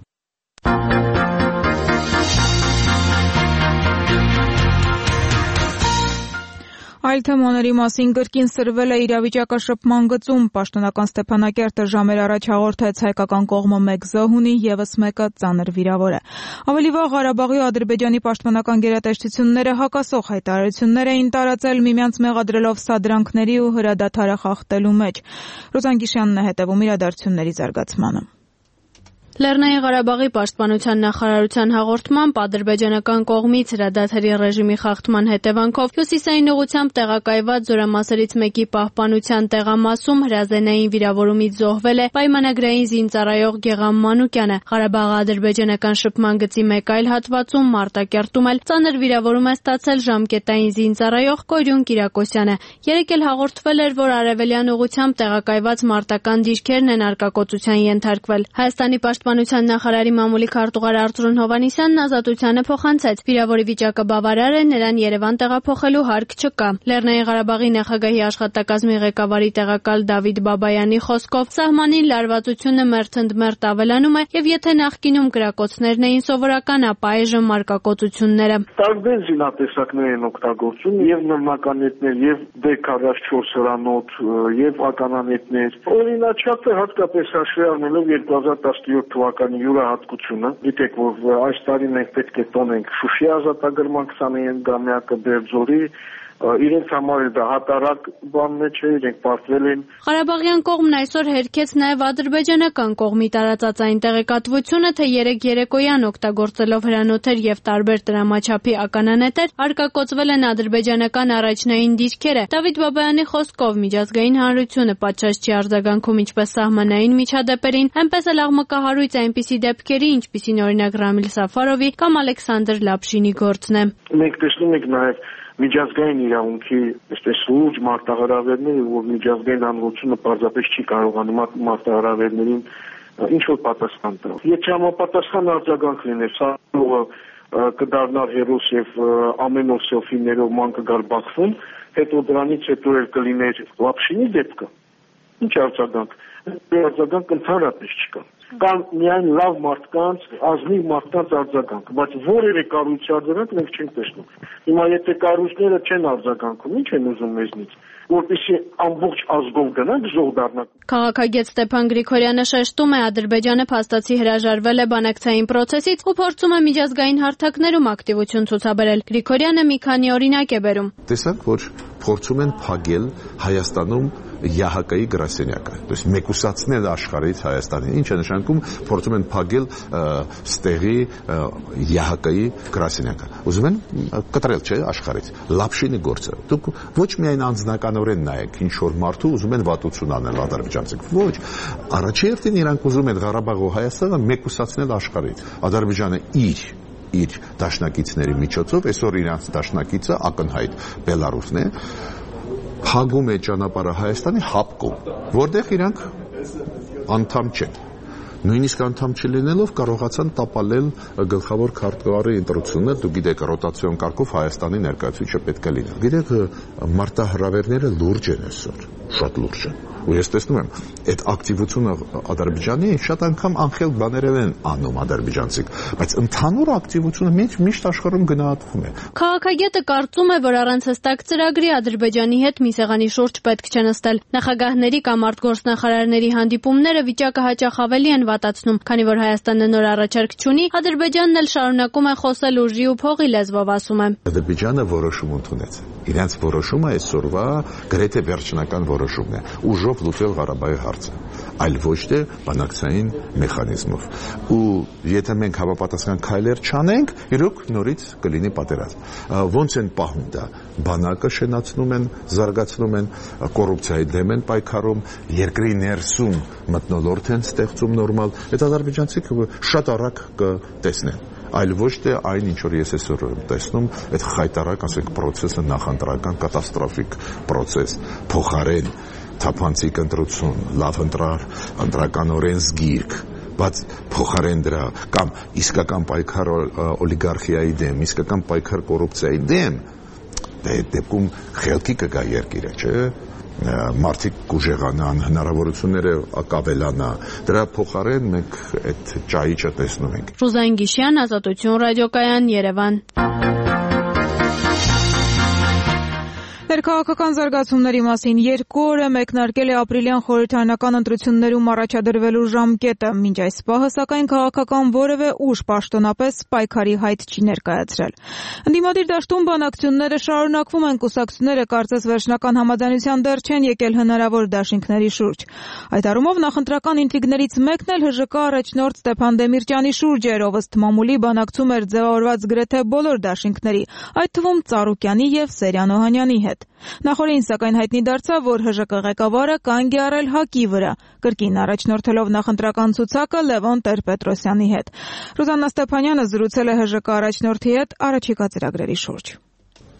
Այլ թեմաների մասին կրկին սրվել է իրավիճակաշփման գծում։ Պաշտոնական Ստեփանակերտը ժամեր առաջ հաղորդեց հայկական կողմը 1 զոհ ունի, եւս մեկը ծանր վիրավոր է։ Ավելի վաղ Ղարաբաղի ու Ադրբեջանի պաշտպանական գերատեսչությունները հակասող հայտարարություններ էին տարածել, միմյանց մեղադրելով սադրանքների ու հրադադարը խախտելու մեջ։ Ռուզան Գիշյանն է հետևում իրադարձությունների զարգացմանը։ Լեռնային Ղարաբաղի պաշտպանության նախարարության հաղորդմամբ ադրբեջանական կողմից հրադադարի ռեժիմի խախտման հետևանքով հյուսիսային ուղղությամբ տեղակայված զորամասերից մեկի պահպանության տեղամասում հրազենային վիրավորումից զոհվել է պայմանագրային զինծառայող Գեգամ Մանուկյանը։ Ղարաբաղի ադրբեջանական շփման գծի մեկ այլ հատվածում Մարտակերտում էլ ծանր վիրավորում է ստացել ժամկետային զինծառայող Կորյուն Կիրակոսյանը։ Երեկ էլ հաղորդվել էր, որ արևելյան ուղղությամբ տեղակայված մարտական դիրքերն են արկակոծության ենթարկվել։ Հայաստանի պաշտպանության նախարարի մամուլի քարտուղար Արծրուն Հովհաննիսյանն ազատությանը փոխանցեց։ Վիրավորի վիճակը բավարար է, նրան Երևան տեղափոխելու հարկ չկա։ Լեռնային Ղարաբաղի նախագահի աշխատակազմի ղեկավարի տեղակալ Դավիթ Բաբայանի խոսքով սահմանին լարվածությունը մերթընդմերթ ավելանում է, եւ եթե նախկինում կրակոցներն էին սովորական, ապա այժմ մարկակոծությունները։ Տարբեր զինատեսակներ են օգտագործում, եւ նռնականետներ, եւ D44 հրանոթ, եւ ականանետներ։ Օրինաչափը հատկապես հաշվի առնելով 2017 թվականի յուրահատկությունը, գիտեք, որ այս տարի մենք պետք է տոնենք Շուշի ազատագրման 29-ամյակը, Բերձորի, իրենց համար դա հատարակ բանն չէ, իրենք պարտվել են։ Ղարաբաղյան կողմն այսօր հերքեց նաև ադրբեջանական կողմի տարածած այն տեղեկատվությունը, թե երեկ երեկոյան օգտագործելով հրանոթեր եւ տարբեր տրամաչափի ականանետեր արկակոծվել են ադրբեջանական առաջնային դիրքերը։ Դավիթ Բաբայանի խոսքով միջազգային հանրությունը պատշաճ չի արձագանքում ինչպես սահմանային միջադեպերին, այնպես էլ աղմկահարույց այնպիսի դեպքերի, ինչպիսին օրինակ Ռամիլ Սաֆարովի կամ Ալեքսանդր Լապշինի գործն է։ Մենք տեսնում ենք նաև միջազգային իրավունքի այսպես լուրջ մարտահրավերները, որ միջազգային հանրությունը պարզապես չի կարողանում մարտահրավերներին ինչ որ պատասխան տալ։ Եթե համապատասխան արձագանք լիներ, սա կդառնար հերոս եւ ամեն օր սելֆիներով ման կգար Բաքվում, հետո դրանից հետո էլ կլիներ Լապշինի դեպքը։ Ինչ արձագանք։ Արձագանք ընդհանրապես չկա։ Կան միայն լավ մարդկանց, ազնիվ մարդկանց արձագանք, բայց որևէ կառույցի արձագանք մենք չենք տեսնում։ Հիմա եթե կառույցները չեն արձագանքում, ինչ են ուզում մեզնից, որպեսզի ամբողջ ազգով գնանք զոհ դառնանք։ Քաղաքագետ Ստեփան Գրիգորյանը շեշտում է, Ադրբեջանը փաստացի հրաժարվել է բանակցային process-ից ու փորձում է միջազգային հարթակներում ակտիվություն ցուցաբերել։ Գրիգորյանը մի քանի օրինակ է բերում։ Տեսանք, որ փորձում են փակել Հայաստանում ԵԱՀԿ-ի գրասենյակը, то есть մեկուսացնել աշխարհից Հայաստանին, ինչը նշանակում փորձում են փակել ստեղի ԵԱՀԿ-ի գրասենյակը։ Ուզում են կտրել, չէ, աշխարհից։ Լապշինի գործը։ Դուք ոչ միայն անձնականորեն նայեք, ինչ որ մարդու ուզում են վատություն անել ադրբեջանցիք։ Ոչ, առաջերտին իրանք ուզում են Ղարաբաղը ու Հայաստանը մեկուսացնել աշխարհից։ Ադրբեջանը իր դաշնակիցների միջոցով, այսօր իրանց դաշնակիցը ակնհայտ Բելարուսն է, հագում է ճանապարհը Հայաստանի հապկում, որտեղ իրանք անդամ չեն։ Նույնիսկ անդամ չլինելով կարողացան տապալել գլխավոր քարտուղարի ընտրությունը, դուք գիտեք, ռոտացիոն կարգով Հայաստանի ներկայացուցիչը պետք է լինի։ Գիտեք, մարտահրավերները լուրջ են այսօր, շատ լուրջ են։ Ու ես տեսնում եմ, այդ ակտիվությունը Ադրբեջանի շատ անգամ անխել բաներ են անում ադրբեջանցիք, բայց ընդհանուր ակտիվությունը միշտ աշխարհում գնահատվում է։ Քաղաքագետը կարծում է, որ առանց հստակ ծրագրի Ադրբեջանի հետ մի սեղանի շուրջ պետք չէ նստել։ Նախագահների կամ արտգործնախարարների հանդիպումները վիճակը հաճախ ավելի են վատացնում, քանի որ Հայաստանը նոր առաջարկ չունի, Ադրբեջանն էլ շարունակում է խոսել ուժի ու փողի լեզվով, ասում է։ Ադրբեջանը որոշում ընդունեց։ Իրենց որոշումը այսօրվա գրեթե վերջնական որոշումն է։ Ուժով լուծել Ղարաբաղի հարցը, այլ ոչ թե բանակցային մեխանիզմով։ Ու եթե մենք հավապատասխան քայլեր չանենք, իրոք նորից կլինի պատերազմ։ Ոնց են պահում դա։ Բանակը շենացնում են, զարգացնում են, կոռուպցիայի դեմ են պայքարում, երկրի ներսում մթնոլորտ են ստեղծում նորմալ։ Այդ ադրբեջանցիք շատ արագ կտեսնեն։ Այլ ոչ թե այն, ինչ որ ես այսօր եմ տեսնում, այդ խայտարակ, ասենք, process-ը նախընտրական կատաստրոֆիկ process, փոխարեն թափանցիկ ընտրություն, լավ ընտրական օրենսգիրք, բայց փոխարեն դրա կամ իսկական պայքար օլիգարխիայի դեմ, իսկական պայքար կոռուպցիայի դեմ, այդ դեպքում խելքի կգա երկիրը, չէ՞։ Մարդիկ կուժեղանան, հնարավորությունները կավելանա։ Դրա փոխարեն մենք այդ ճայիճը տեսնում ենք։ Ռուզան Գիշյան, Ազատություն ռադիոկայան, Երևան։ Ներքաղաքական զարգացումների մասին 2 օր է մեկնարկել է ապրիլյան խորհրդարանական ընտրություններում առաջադրվելու ժամկետը, մինչ այս պահը սակայն քաղաքական որևէ ուժ պաշտոնապես պայքարի հայտ չի ներկայացրել։ Ընդդիմադիր դաշտում բանակցությունները շարունակվում են, կուսակցությունները կարծես վերջնական համաձայնության դեռ չեն եկել հնարավոր դաշինքների շուրջ։ Այդ առումով նախընտրական ինտրիգներից մեկն էլ ՀԺԿ առաջնորդ Ստեփան Դեմիրճյանի շուրջ էր, ով ըստ մամուլի բանակցում էր ձևավորված գրեթե բոլոր դաշինքների, այդ թվում Ծառուկյանի եւ Սերյան Օհանյանի հետ։ Նախորդին սակայն հայտնի դարձավ, որ ՀԺԿ ղեկավարը կանգ է առել ՀԱԿ-ի վրա, կրկին առաջնորդելով նախընտրական ցուցակը Լևոն Տեր-Պետրոսյանի հետ։ Ռուզաննա Ստեփանյանը զրուցել է ՀԺԿ առաջնորդի հետ առաջիկա ծրագրերի շուրջ։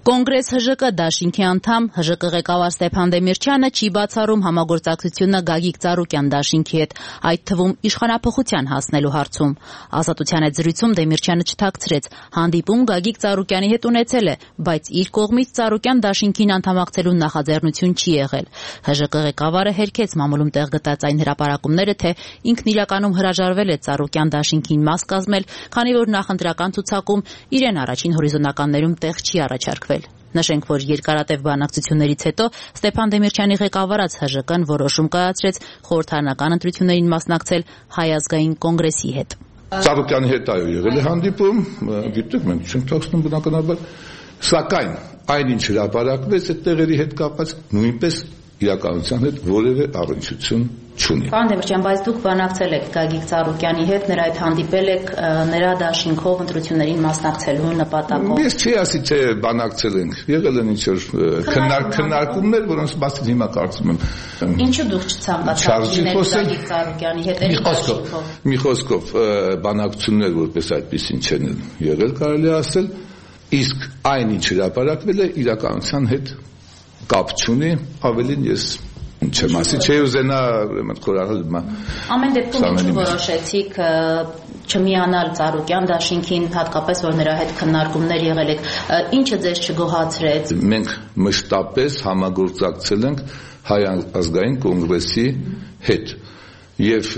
Կոնգրես ՀԺԿ դաշինքի անդամ ՀԺԿ ղեկավար Ստեփան Դեմիրճյանը չի բացառում համագործակցությունը Գագիկ Ծառուկյան դաշինքի հետ, այդ թվում իշխանափոխության հասնելու հարցում։ Ազատության հետ զրույցում Դեմիրճյանը չթաքցրեց, հանդիպում Գագիկ Ծառուկյանի հետ ունեցել է, բայց իր կողմից Ծառուկյան դաշինքին անդամակցելու նախաձեռնություն չի եղել։ ՀԺԿ ղեկավարը հերքեց մամուլում տեղ գտած այն հրապարակումները, թե ինքն իրականում հրաժարվել է Ծառուկյան դաշինքին մաս կազմել, քանի որ նախընտրական ցուցակում իրեն առաջին հորիզոնականներում տեղ չի առաջարկվել։ Նշենք, որ երկարատև բանակցություններից հետո Ստեփան Դեմիրճյանի ղեկավարած ՀԺԿ-ն որոշում կայացրեց խորհրդարանական ընտրություններին մասնակցել Հայ ազգային կոնգրեսի հետ։ Ծառուկյանի հետ եղել է հանդիպում, գիտեք, մենք չենք թաքցնում բնականաբար, սակայն այնինչ հրապարակվեց այդ տեղերի հետ կապված նույնպես իրականության հետ որևէ առնչություն չունի։ Պարոն Դեմիրճյան, բայց դուք բանակցել եք Գագիկ Ծառուկյանի հետ, նրա հետ հանդիպել եք նրա դաշինքով ընտրություններին մասնակցելու նպատակով։ Ես չի ասի, թե բանակցել ենք, եղել են ինչ-որ քննարկումներ, որոնց մասին հիմա կարծում եմ։ Ինչու դուք չցանկացաք լինել Գագիկ Ծառուկյանի հետ։ Մի խոսքով բանակցություններ որպես այդպեսին չեն եղել, կարելի ասել, իսկ այնինչ հրապարակվել է իրականության հետ կապ չունի, ավելին ես չեմ ասի, չէի ուզենա խորարել։ Ամեն դեպքում ինչու որոշեցիք չմիանալ Ծառուկյան դաշինքին, հատկապես որ նրա հետ քննարկումներ եղել եք, ինչը ձեզ չգոհացրեց։ Մենք մշտապես համագործակցել ենք Հայ ազգային կոնգրեսի հետ եւ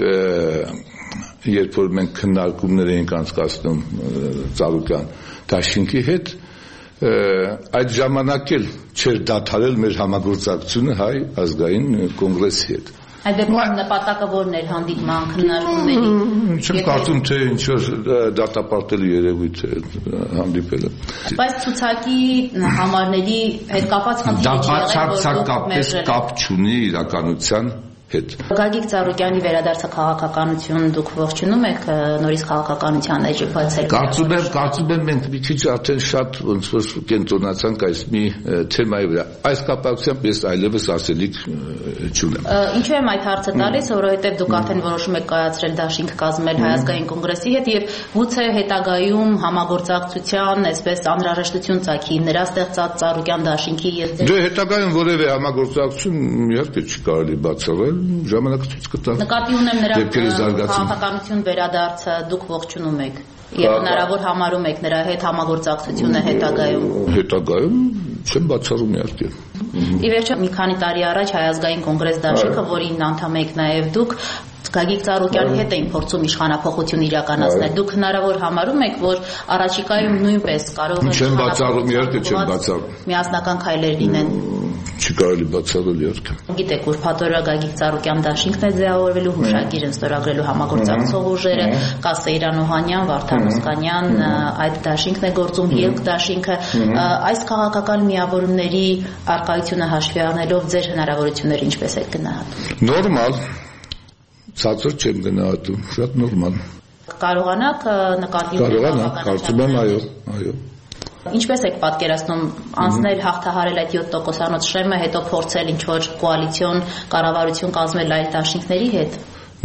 երբ որ մենք քննարկումներ էինք անցկացնում Ծառուկյան դաշինքի հետ, այդ ժամանակ էլ չէր դադարել մեր համագործակցությունը Հայ ազգային կոնգրեսի հետ։ Այդ դեպքում նպատակը որն էր հանդիպման քննարկումների։ Չեմ կարծում, թե ինչ-որ դատապարտելի երևույթ է հանդիպելը։ Բայց ցուցակի համարների հետ կապված խնդիրը դա բացարձակապես կապ չունի իրականության հետ։ Գագիկ Ծառուկյանի վերադարձը քաղաքականություն դուք ողջունում եք նորից քաղաքականության էջը բացել։ Կարծում եմ մենք մի քիչ արդեն շատ ոնց որ կենտրոնացանք այս մի թեմայի վրա։ Այս կապակցությամբ ես այլևս ասելիք չունեմ։ Ինչու եմ այդ հարցը տալիս, որովհետև դուք արդեն որոշում եք կայացրել դաշինք կազմել Հայ ազգային կոնգրեսի հետ եւ գուցե հետագայում համագործակցության այսպես անհրաժեշտություն ծագի նրա ստեղծած Ծառուկյան դաշինքի եւ դե հետագայում որևէ համագործակցություն իհարկե չի կարելի բացառել, ժամանակը ցույց կտա։ Նկատի ունեմ նրա քաղաքականություն վերադարձը դուք ողջունում եք եւ հնարավոր համարում եք նրա հետ համագործակցությունը հետագայում։ Հետագայում չեմ բացառում իհարկե։ Ի վերջո մի քանի տարի առաջ Հայ ազգային կոնգրես դաշինքը, որին անդամ եք նաեւ դուք, Գագիկ Ծառուկյանի հետ էին փորձում իշխանափոխություն իրականացնել։ Դուք հնարավոր համարում եք, որ առաջիկայում նույնպես կարող է չեմ բացառում, իհարկե չեմ բացառում։ Միասնական քայլեր լինեն։ Չի կարելի բացառել իհարկե։ Գիտեք, որ Փաթորը Գագիկ Ծառուկյան դաշինքն է ձևավորվելու, հուշագիրը ստորագրելու համագործակցող ուժերը, կա Սեյրան Օհանյան, Վարդան Օսկանյան, այդ դաշինքն է գործում, ելք դաշինքը։ Այս քաղաքական միավորումների արկայությունը հաշվի առնելով ձեր հնարավորությունները ինչպես եք գնահատում։ Նորմալ ցածր չեմ գնահատում, շատ նորմալ։ Կարողանաք նկատի ունենալ։ Կարողանանք, կարծում եմ, այո։ Ինչպես եք պատկերացնում անցնել հաղթահարել այդ 7%-անոց շեմը, հետո փորձել ինչ-որ կոալիցիոն կառավարություն կազմել այլ դաշինքների հետ։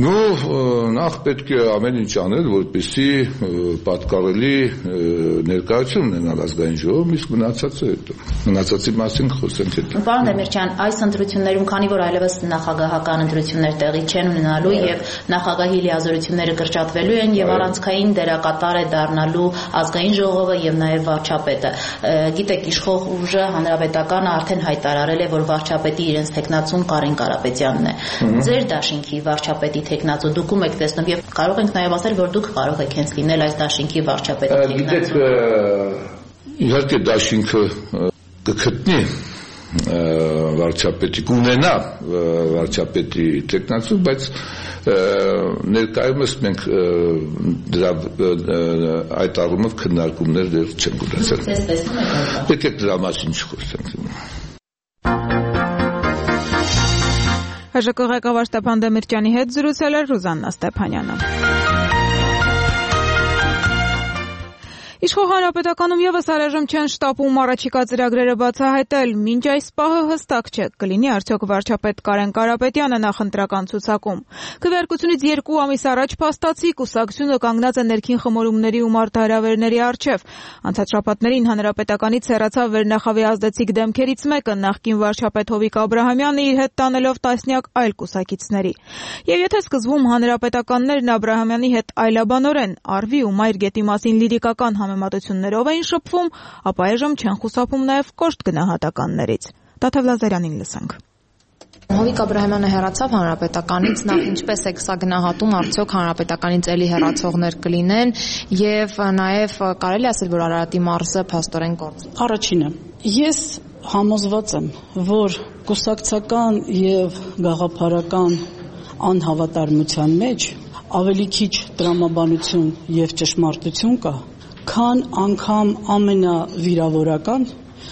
Նախ պետք է ամեն ինչ անել, որպեսզի պատկառելի ներկայություն ունենալ ազգային ժողովում, իսկ մնացածի մասին խոսենք հետո։ Պարոն Դեմիրճյան, այս ընտրություններում, քանի որ այլևս նախագահական ընտրություններ տեղի չեն ունենալու եւ նախագահի լիազորությունները կրճատվելու են եւ առանցքային դերակատար է դառնալու ազգային ժողովը եւ նաեւ վարչապետը, գիտեք, իշխող ուժը հանրապետականը արդեն հայտարարել է, որ վարչապետի իրենց թեկնածուն Կարեն Կարապետյանն է։ Ձեր դաշինքի վարչապետի թեկնածու դուք եք տեսնում եւ կարող ենք նաեւ ասել, որ դուք կարող եք հենց լինել այս դաշինքի վարչապետի թեկնածու։ Գիտեք, իհարկե դաշինքը կգտնի վարչապետի կունենա վարչապետի թեկնածու, բայց ներկայումս մենք դրա այդ առումով քննարկումներ դեռ չենք ունեցել։ Եկեք դրա մասին չխոսենք։ ՀԺԿ ղեկավար Ստեփան Դեմիրճյանի հետ զրուցել էր Ռուզաննա Ստեփանյանը։ Իշխող հանրապետականում եւս առայժմ չեն շտապում առաջիկա ծրագրերը բացահայտել, մինչ այս պահը հստակ չէ կլինի արդյոք վարչապետ Կարեն Կարապետյանը նախընտրական ցուցակում։ Քվեարկությունից 2 ամիս առաջ փաստացի կուսակցությունը կանգնած է ներքին խմորումների ու մարտահրավերների առջև։ Անցած շաբաթներին հանրապետականից հեռացավ վերնախավի ազդեցիկ դեմքերից մեկը նախկին վարչապետ Հովիկ Աբրահամյանը իր հետ տանելով տասնյակ այլ կուսակիցների։ Եվ եթե սկզբում հանրապետականներն Աբրահամյանի հետ այլաբանորեն Արվի ու Մայր գետի մասին լիրիկական համեմատություններով էին շփվում, ապա այժմ չեն խուսափում նաև կոշտ գնահատականներից։ Տաթև Լազարյանին լսենք։ Հովիկ Աբրահամյանը հեռացավ հանրապետականից, նախ ինչպես է սա գնահատում, արդյոք հանրապետականից էլի հեռացողներ կլինեն եւ նաեւ կարելի ասել, որ Արարատի մարզը փաստորեն գործ։ Առաջինը, ես համոզված եմ, որ կուսակցական եւ գաղափարական անհավատարմության մեջ ավելի քիչ տրամաբանություն եւ ճշմարտություն կա, քան անգամ ամենավիրավորական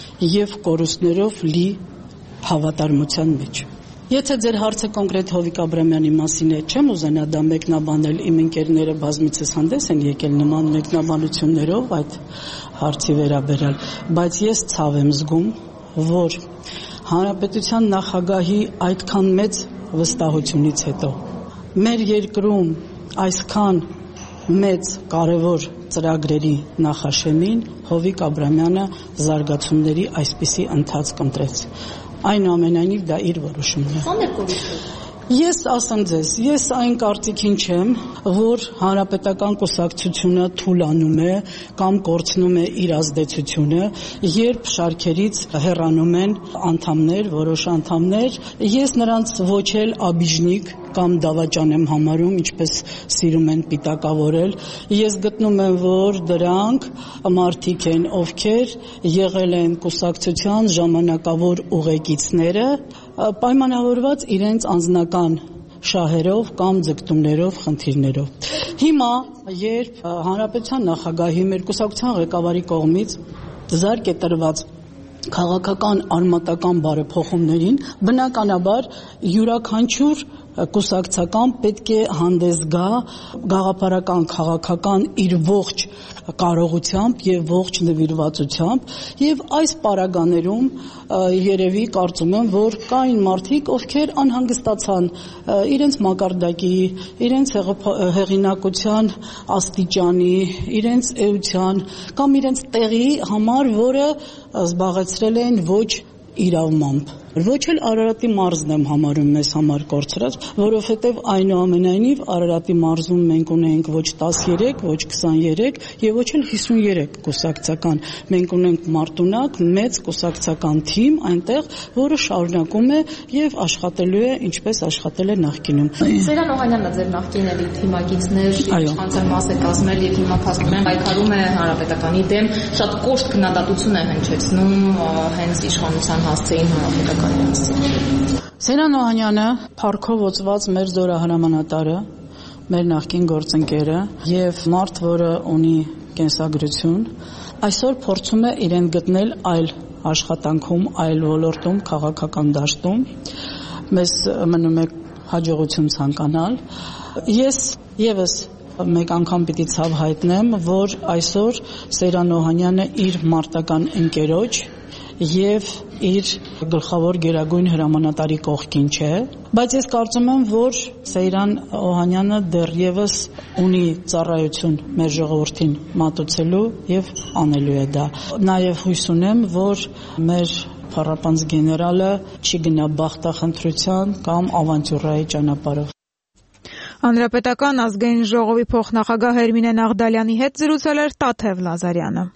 եւ կորուստներով լի հավատարմության մեջ։ Եթե ձեր հարցը կոնկրետ Հովիկ Աբրահամյանի մասին է, չեմ ուզենա դա մեկնաբանել, իմ ընկերները բազմիցս հանդես են եկել նման մեկնաբանություններով այդ հարցի վերաբերյալ, բայց ես ցավ եմ զգում, որ հանրապետության նախագահի այդքան մեծ վստահությունից հետո մեր երկրում այսքան մեծ կարևոր ծրագրերի նախաշեմին Հովիկ Աբրահամյանը զարգացումների այսպիսի ընթացք ընտրեց։ Այնուամենայնիվ դա իր որոշումն է։ Ես ասեմ ձեզ, ես այն կարծիքին չեմ, որ հանրապետական կուսակցությունը թուլանում է կամ կորցնում է իր ազդեցությունը, երբ շարքերից հեռանում են անդամներ, որոշ անդամներ, ես նրանց ոչ էլ աբիժնիկ կամ դավաճան եմ համարում, ինչպես սիրում են պիտակավորել, ես գտնում եմ, որ դրանք մարդիկ են, ովքեր եղել են կուսակցության ժամանակավոր ուղեկիցները, պայմանավորված իրենց անձնական շահերով կամ ձգտումներով, խնդիրներով։ Հիմա, երբ հանրապետության նախագահի մեր կուսակցության ղեկավարի կողմից զարկ է տրված քաղաքական արմատական բարեփոխումներին, բնականաբար յուրաքանչյուր կուսակցական պետք է հանդես գա գաղափարական, քաղաքական իր ողջ կարողությամբ եւ ողջ նվիրվածությամբ եւ այս պարագաներում երևի կարծում եմ, որ կային մարդիկ, ովքեր անհանգստացան իրենց մակարդակի, իրենց հեղինակության աստիճանի, իրենց էության կամ իրենց տեղի համար, որը զբաղեցրել են ոչ իրավմամբ։ Ոչ էլ Արարատի մարզն եմ համարում մեզ համար կորցրած, որովհետև այնուամենայնիվ Արարատի մարզում մենք ունենք ոչ 13, ոչ 23 եւ ոչ էլ 53 կուսակցական։ Մենք ունենք մարտունակ մեծ կուսակցական թիմ այնտեղ, որը շարունակում է եւ աշխատելու է ինչպես աշխատել է նախկինում։ Սերան Օհանյանը ձեր նախկին էլի թիմակիցներ, իշխանության մաս է կազմել եւ հիմա փաստորեն պայքարում է հանրապետականի դեմ, շատ կոշտ քննադատություն է հնչեցնում հենց իշխանության հասցեին հանրապետական Սերան Օհանյանը փառքով ոցված մեր զորահրամանատարը, մեր նախկին գործընկերը եւ մարդ, որը ունի կենսագրություն, այսօր փորձում է իրեն գտնել այլ աշխատանքում, այլ ոլորտում, քաղաքական դաշտում։ Մեզ մնում է հաջողություն ցանկանալ։ Ես եւս մեկ անգամ պիտի ցավ հայտնեմ, որ այսօր Սերան Օհանյանը իր մարտական ընկերոջ եւ իր գլխավոր գերագույն հրամանատարի կողքին չէ, բայց ես կարծում եմ, որ Սեյրան Օհանյանը դեռևս ունի ծառայություն մեր ժողովրդին մատուցելու եւ անելու է դա։ Նաեւ հույս ունեմ, որ մեր փառապանծ գեներալը չի գնա բախտախնդրության կամ ավանտյուրայի ճանապարհով։ Հանրապետական ազգային ժողովի փոխնախագահ Հերմինե Նաղդալյանի հետ զրուցել էր Տաթև Լազարյանը։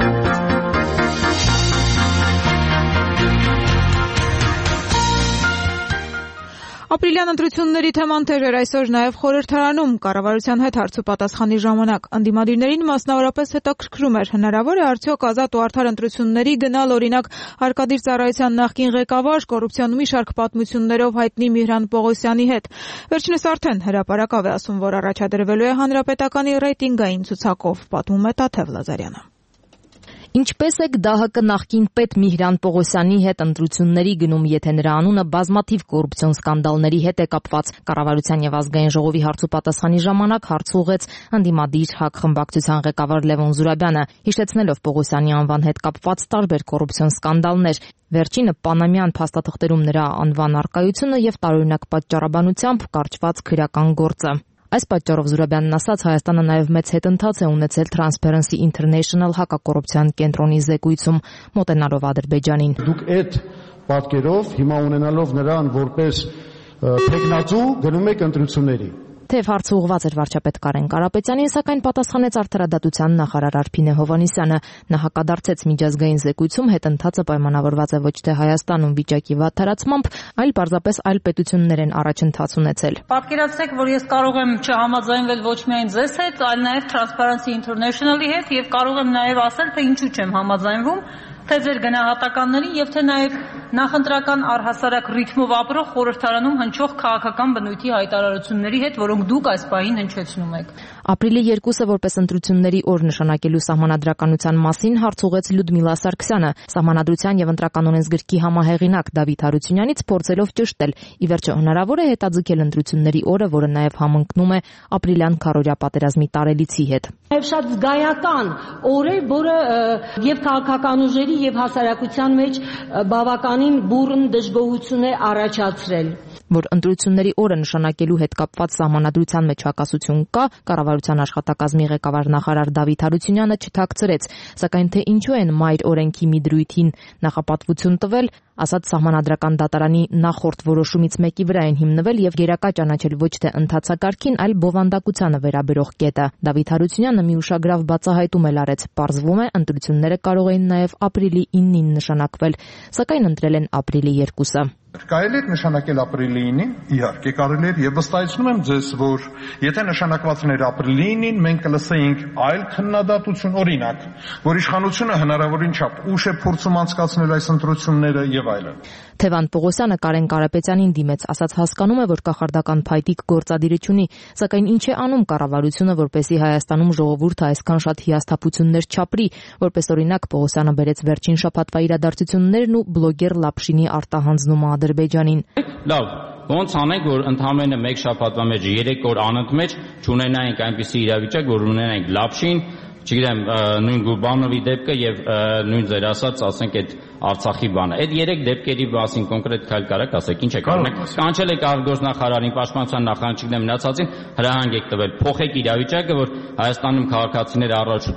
Ապրիլյան ընտրությունների թեման թեժ էր այսօր նաև խորհրդարանում կառավարության հետ հարցուպատասխանի ժամանակ։ Ընդդիմադիրներին մասնավորապես հետաքրքրում էր հնարավոր է արդյոք ազատ ու արդար ընտրությունների գնալ օրինակ Արկադիր ծառայության նախկին ղեկավար կոռուպցիոն մի շարք պատմություններով հայտնի Միհրան Պողոսյանի հետ։ Վերջինս արդեն հրապարակավ է ասում, որ առաջադրվելու է հանրապետականի ռեյտինգային ցուցակով, պատմում է Տաթև Լազարյանը։ Ինչպես է ԴՀԿ նախկին պետ Միհրան Պողոսյանի հետ ընտրությունների գնում, եթե նրա անունը բազմաթիվ կոռուպցիոն սկանդալների հետ է կապված։ Կառավարության եւ ազգային ժողովի հարցուպատասխանի ժամանակ հարց ուղղեց ընդդիմադիր ՀԱԿ խմբակցության ղեկավար Լևոն Զուրաբյանը, հիշեցնելով Պողոսյանի անվան հետ կապված տարբեր կոռուպցիոն սկանդալներ։ Վերջինը Պանամյան փաստաթղթերում նրա անվան առկայությունը եւ տարօրինակ պատճառաբանությամբ կարճված քրեական գործը։ Այս պատճառով Զուրաբյանն ասաց, Հայաստանը նաև մեծ հետընթաց է ունեցել Transparency International հակակոռուպցիոն կենտրոնի զեկույցում, մոտենալով Ադրբեջանին։ Դուք այդ պատկերով հիմա ունենալով նրան որպես թեկնածու գնում եք ընտրությունների։ Թեև հարցը ուղղված էր վարչապետ Կարեն Կարապետյանին, սակայն պատասխանեց Արդարադատության նախարար Արփինե Հովհաննիսյանը։ Նա հակադարձեց միջազգային զեկույցում հետընթացը պայմանավորված է ոչ թե Հայաստանում վիճակի վատթարացմամբ, այլ պարզապես այլ պետություններ են առաջընթաց ունեցել։ Պատկերացրեք, որ ես կարող եմ չհամաձայնվել ոչ միայն ձեզ հետ, այլ նաև Transparency International-ի հետ եւ կարող եմ նաև ասել, թե ինչու չեմ համաձայնվում, թե ձեր գնահատականներին եւ թե նաեւ նախընտրական առհասարակ ռիթմով ապրող խորհրդարանում հնչող քաղաքական բնույթի հայտարարությունների հետ, որոնք դուք այս պահին հնչեցնում եք։ Ապրիլի 2-ը որպես ընտրությունների օր նշանակելու սահմանադրականության մասին հարց ուղղեց Լյուդմիլա Սարգսյանը, Սահմանադրության եւ Ընտրական օրենսգրքի համահեղինակ Դավիթ Հարությունյանից փորձելով ճշտել։ Ի վերջո հնարավոր է հետաձգել ընտրությունների օրը, որը նաեւ համընկնում է ապրիլյան քարորյա պատերազմի տարելիցի հետ։ Եվ շատ զգայական օր է, որը եւ քաղաքական ուժերի եւ հասարակության մեջ բավականին բուռն դժգոհություն է առաջացրել։ Որ ընտրությունների օրը նշանակելու հետ կապված սահմանադրության մեջ հակասություն կա, կառավարության աշխատակազմի ղեկավար նախարար Դավիթ Հարությունյանը չթաքցրեց, սակայն թե ինչու են մայր օրենքի մի դրույթին նախապատվություն տվել, ասաց Սահմանադրական դատարանի նախորդ որոշումից մեկի վրա են հիմնվել եւ գերակա ճանաչել ոչ թե ընթացակարգին, այլ բովանդակությանը վերաբերող կետը։ Դավիթ Հարությունյանը մի ուշագրավ բացահայտում էլ արեց. պարզվում է, ընտրությունները կարող էին նաեւ ապրիլի 9-ին նշանակվել, սակայն ընտրել են ապրիլի 2-ը։ Կարելի է նշանակել ապրիլի 9-ին, իհարկե կարելի է, եւ վստահեցնում եմ ձեզ, որ եթե նշանակվածներ ապրիլի 9-ին, մենք կլսեինք այլ քննադատություն, օրինակ, որ իշխանությունը հնարավորին չափ ուշ է փորձում անցկացնել այս ընտրությունները եւ այլն։ Թևան Պողոսյանը Կարեն Կարապետյանին դիմեց, ասաց հասկանում է, որ կախարդական փայտիկ գործադիրը չունի, սակայն ինչ է անում կառավարությունը, որպեսզի Հայաստանում ժողովուրդը այսքան շատ հիասթափություններ չապրի, որպես օրինակ Պողոսյանը բերեց վերջին շաբաթվա իրադարձություններն ու բլոգեր Լապշինի արտահանձնումը Ադրբեջանին։ Լավ, ոնց անենք, որ ընդամենը մեկ շաբաթվա մեջ 3 օր անընդմեջ չունենայինք այնպիսի իրավիճակ, որ ունենայինք Լապշին, չգիտեմ, նույն Գուրբանովի դեպքը եւ նույն ձեր ասած, ասենք այդ Արցախի բանը։ Այդ 3 դեպքերի մասին կոնկրետ քայլ կարեք ասեք, ինչ եք անում։ Կանչել եք արտգործնախարարին, պաշտպանության նախարարին, չգիտեմ, մնացածին հրահանգ եք տվել, փոխեք իրավիճակը, որ Հայաստանում քաղաքացիները առաջ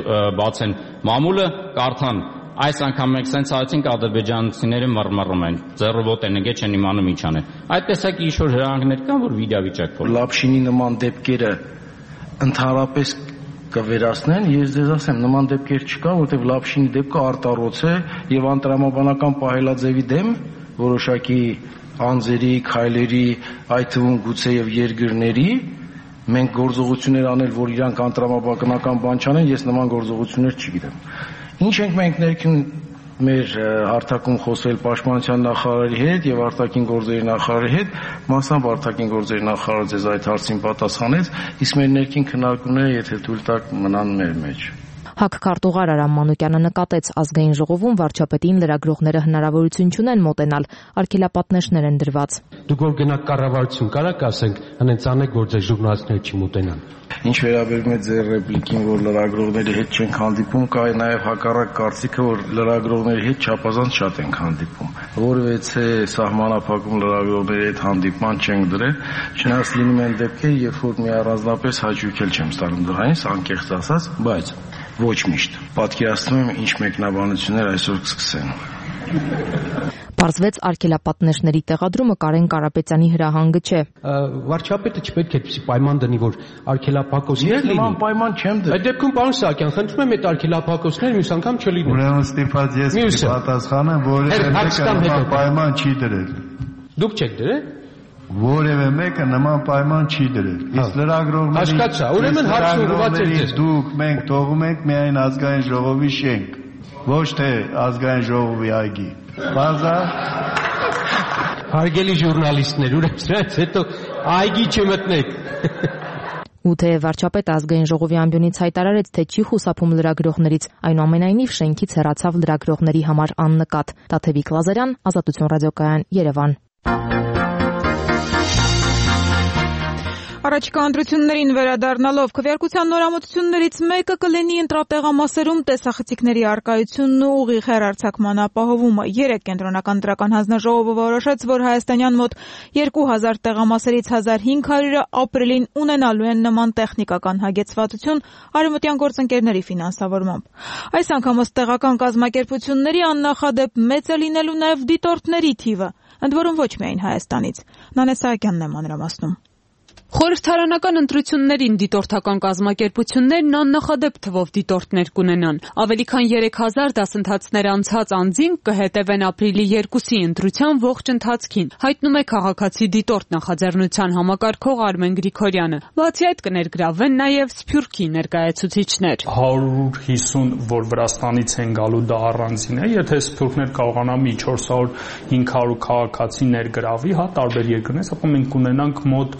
բացեն մամուլը, կարդան։ Այս անգամ մենք սենց արեցինք, ադրբեջանցիները մռմռում են, ձեռովոտ են, ընկե չեն իմանում ինչ անեն։ Այդ տեսակ ինչ-որ հրահանգներ կան, որ իրավիճակ փոխվի։ Լապշինի նման դեպքերը ընդհանրապես կվերացնեն, ես ձեզ ասեմ, նման դեպքեր չկա, որտեղ Լապշինի դեպքը արտառոց է եւ անտրամաբանական պահելաձևի դեմ որոշակի անձերի, քայլերի, այդ թվում գուցե եւ երկրների մենք գործողություններ անել, որ իրանք անտրամաբանական բան չանեն, ես նման գործողություններ չգիտեմ։ Ինչ ենք մենք ներքին մեր հարթակում խոսել պաշտպանության նախարարի հետ եւ արտաքին գործերի նախարարի հետ, մասամբ արտաքին գործերի նախարարը ձեզ այդ հարցին պատասխանեց, իսկ մեր ներքին քննարկումները, եթե թույլ տաք, մնան մեր մեջ։ ՀԱԿ քարտուղար Արամ Մանուկյանը նկատեց, ազգային ժողովում վարչապետին լրագրողները հնարավորություն չունեն մոտենալ, արգելապատնեշներ են դրված։ Դուք որ գնաք կառավարություն, կարաք ասենք, հենց անեք, որ ձեր ժուրնալիստները չմոտենան։ Ինչ վերաբերում է ձեր ռեպլիկին, որ լրագրողների հետ չենք հանդիպում, կա նաև հակառակ կարծիքը, որ լրագրողների հետ չափազանց շատ ենք հանդիպում։ Որևէ սահմանափակում լրագրողների հետ հանդիպման չենք դրել, չնայած լինում են դեպքեր, երբ որ մի առանձնապես հաճույք էլ չեմ ստանում դրանից, անկեղծ ասած, բայց ոչ միշտ։ Պատկերացնում եմ, ինչ մեկնաբանություններ այսօր կսկսեն։ Պարզվեց արգելապատնեշների տեղադրումը Կարեն Կարապետյանի հրահանգը չէ։ Վարչապետը չպետք է այդպիսի պայման դնի, որ արգելափակոսներ լինի։ Ես պայման չեմ դրել։ Այդ դեպքում պարոն Սահակյան, խնդրում եմ այդ արգելափակոսները մյուս անգամ չլինեն։ Ուրեմն ստիպված ես պատասխանեմ, որևէ մեկը պայման չի դրել։ Դուք չեք դրել։ Որևէ մեկը նման պայման չի դրել։ Իսկ լրագրողների հասկացա, ուրեմն հարցը ուղղված է ձեզ։ Դուք մենք թողում ենք միայն ազգային ժողովի շենք, ոչ թե ազգային ժողովի այգի։ Բազա Հարգելի ժուրնալիստներ, ուրեմն սրանից հետո այգի չմտնեք։ Ու թեև վարչապետը ազգային ժողովի ամբիոնից հայտարարեց, թե չի խուսափում լրագրողներից, այնուամենայնիվ շենքից հեռացավ լրագրողների համար աննկատ։ Տաթևիկ Լազարյան, Ազատություն ռադիոկայան, Երևան։ Առաջիկա ընտրություններին վերադառնալով քվեարկության նորամուծություններից մեկը կլինի ընտրատեղամասերում տեսախցիկների առկայությունն ու ուղիղ հեռարձակման ապահովումը։ 3 կենտրոնական ընտրական հանձնաժողովը որոշեց, որ հայաստանյան մոտ 2000 տեղամասերից 1500-ը ապրիլին ունենալու են նման տեխնիկական հագեցվածություն արևմտյան գործընկերների ֆինանսավորմամբ։ Այս անգամ ըստ տեղական կազմակերպությունների աննախադեպ մեծ է լինելու նաև դիտորդների թիվը, ընդ որում ոչ միայն Հայաստանից։ Նանե Սահակյանն է մանրամասնում։ Խորհրդարանական ընտրություններին դիտորդական կազմակերպություններն աննախադեպ թվով դիտորդներ կունենան։ Ավելի քան 3000 դասընթացներ անցած անձին կհետևեն ապրիլի 2-ի ընտրության ողջ ընթացքին, հայտնում է քաղաքացի դիտորդ նախաձեռնության համակարգող Արմեն Գրիգորյանը։ Բացի այդ կներգրավվեն նաև Սփյուռքի ներկայացուցիչներ։ 150, որ Վրաստանից են գալու, դա առանձին է, եթե Սփյուռքներ կարողանա մի 400-500 քաղաքացի ներգրավի, տարբեր երկրներից, ապա մենք կունենանք մոտ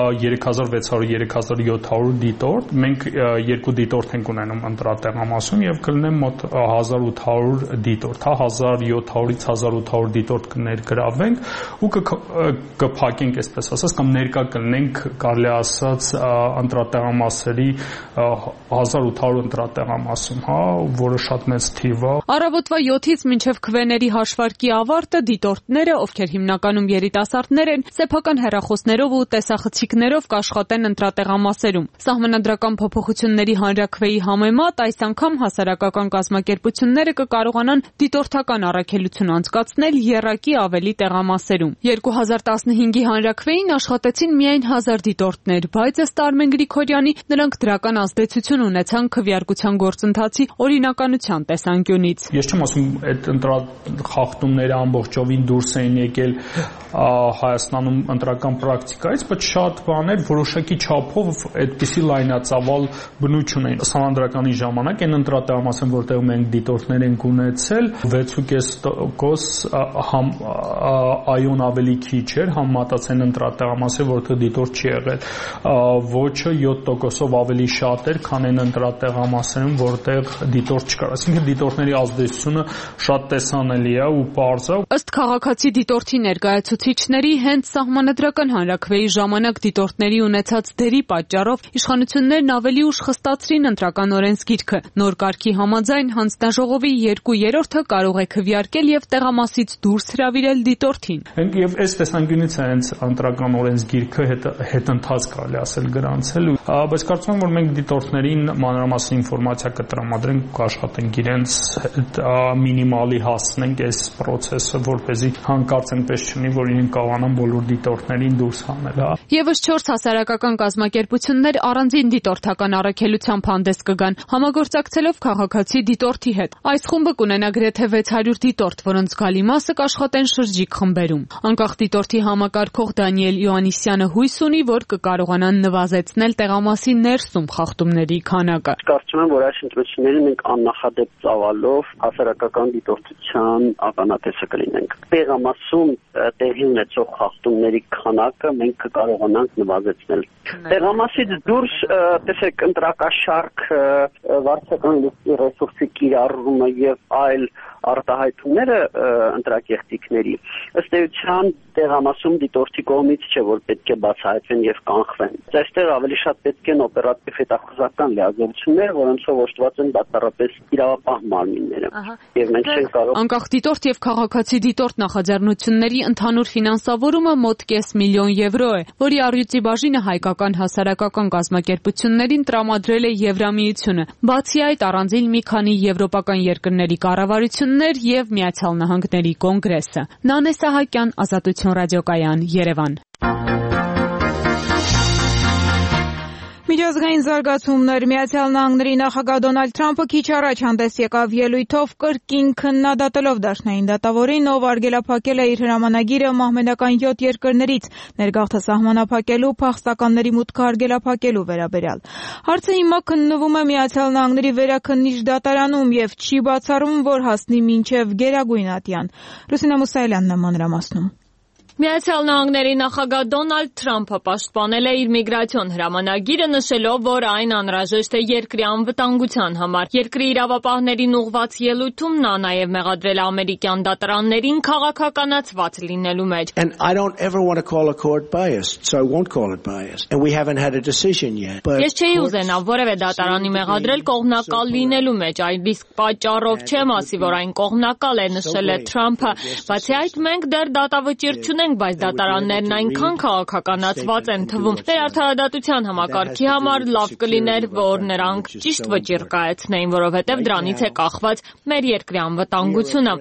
3600-3700 դիտորդ, մենք 2 դիտորդ ենք ունենում ընտրատեղամասում եւ կլինեն մոտ 1800 դիտորդ, 1700-ից 1800 դիտորդ կներգրավենք ու կփակենք, այսպես ասած, կամ ներկա կլինենք, կարելի ասած, ընտրատեղամասերի 1800 ընտրատեղամասում, որը շատ մեծ թիվ է։ Առավոտվա 7-ից մինչև քվեների հաշվարկի ավարտը դիտորդները, ովքեր հիմնականում երիտասարդներ են, սեփական հեռախոսներով ու տեսախցիկներով կաշխատեն ընտրատեղամասերում։ Սահմանադրական փոփոխությունների հանրաքվեի համեմատ այս անգամ հասարակական կազմակերպությունները կկարողանան դիտորդական առաքելություն անցկացնել եռակի ավելի տեղամասերում։ 2015-ի հանրաքվեին աշխատեցին միայն 1000 դիտորդներ, բայց ըստ Արմեն Գրիգորյանի նրանք դրական ազդեցություն ունեցան քվեարկության գործընթացի օրինականության տեսանկյունից։ Ես չեմ ասում, այդ ընտրախախտումները ամբողջովին դուրս էին եկել Հայաստանում ընտրական պրակտիկայից, բայց շատ բաներ որոշակի չափով այդպիսի լայնածավալ բնություն են։ Սահմանադրականի ժամանակ այն ընտրատեղամասում, որտեղ մենք դիտորդներ ենք ունեցել, 6.5% այոն ավելի քիչ էր, համեմատած այն ընտրատեղամասի, որտեղ դիտորդ չի եղել, ոչը 7%-ով ավելի շատ էր, քան այն ընտրատեղամասերում, որտեղ դիտորդ չկար։ Այսինքն դիտորդների ազդեցությունը շատ տեսանելի է ու պարզ է։ Ըստ քաղաքացի դիտորդի ներկայացուցիչների, հենց սահմանադրական հանրաքվեի ժամանակ դիտորդների ունեցած դերի պատճառով իշխանություններն ավելի ուշ խստացրին ընտրական օրենսգիրքը։ Նոր կարգի համաձայն հանձնաժողովի 2/3-ը կարող է քվեարկել եւ տեղամասից դուրս հրավիրել դիտորդին։ Եվ այս տեսանկյունից է հենց ընտրական օրենսգիրքը հետընթաց կարելի ասել գրանցել, բայց կարծում եմ, որ մենք դիտորդներին մանրամասն ինֆորմացիա կտրամադրենք, կաշխատենք իրենց մինիմալի հասնենք այս process-ը, որպեսզի հանկարծ այնպես չլինի, որ իրենք կարողանան բոլոր դիտորդներին դուրս հանել։ Եվս 4 հասարակական կազմակերպություններ առանձին դիտորդական առաքելությամբ հանդես կգան, համագործակցելով քաղաքացի դիտորդի հետ։ Այս խումբը կունենա գրեթե 600 դիտորդ, որոնց զգալի մասը կաշխատեն շրջիկ խմբերում։ Անկախ դիտորդի համակարգող Դանիել Յոաննիսյանը հույս ունի, որ կկարողանան նվազեցնել տեղամասի ներսում խախտումների քանակը։ Կարծում եմ, որ այս ընտրություններին մենք աննախադեպ ծավալով հասարակական դիտորդության ականատեսը կլինենք։ Տեղամասում տեղի ունեցող խախտումների քանակը մենք կկարողանանք նվազեցնել։ Տեղամասից դուրս, տեսեք, ընտրակաշարք, վարչական ռեսուրսի կիրառումը եւ այլ արտահայտումները ընտրակեղտիկների ըստ էության տեղամասում դիտորդի կողմից չէ, որ պետք է բացահայտվեն եւ կանխվեն։ Այստեղ ավելի շատ պետք են օպերատիվ հետախուզական լիազորություններ, որոնցով օժտված են բացառապես իրավապահ մարմինները։ Եվ մենք չենք կարող անկախ դիտորդ եւ քաղաքացի դիտորդ նախաձեռնությունների ընդհանուր ֆինանսավորումը մոտ 500 միլիոն եվրո է, որի առյուծի բաժինը հայկական հասարակական կազմակերպություններին տրամադրել է Եվրամիությունը։ Բացի այդ, առանձին մի քանի եվրոպական երկրների կառավարություններ եւ Միացյալ Նահանգների կոնգրեսը։ Նանե Սահակյան, Ազատություն ռադիոկայան, Երևան։ Միջազգային զարգացումներ Միացյալ Նահանգների նախագահ Դոնալդ Թրամփը քիչ առաջ հանդես եկավ ելույթով կրկին քննադատելով դաշնային դատավորին, ով արգելափակել է իր հրամանագիրը մահմեդական 7 երկրներից ներգաղթը սահմանափակելու, փախստականների մուտքը արգելափակելու վերաբերյալ։ Հարցը հիմա քննվում է Միացյալ Նահանգների վերաքննիչ դատարանում եւ չի բացառվում, որ հասնի մինչեւ Գերագույն ատյան։ Լուսինե Մուսայելյանն է մանրամասնում։ Միացյալ Նահանգների նախագահ Դոնալդ Թրամփը պաշտպանել է իր միգրացիոն հրամանագիրը, նշելով, որ այն անհրաժեշտ է երկրի անվտանգության համար։ Երկրի իրավապահներին ուղղված ելույթում նա նաև մեղադրել է ամերիկյան դատարաններին քաղաքականացված լինելու մեջ։ Ես չէի ուզենա որևէ դատարանի մեղադրել կողմնակալ լինելու մեջ, այդ իսկ պատճառով չեմ ասի, որ այն կողմնակալ է, նշել է Թրամփը։ Բացի այդ, մենք դեռ դատավճիռ չունենք, բայց դատարաններն այնքան քաղաքականացված են թվում։ Մեր արդարադատության համակարգի համար լավ կլիներ, որ նրանք ճիշտ վճիռ կայացնեին, որովհետև դրանից է կախված մեր երկրի անվտանգությունը։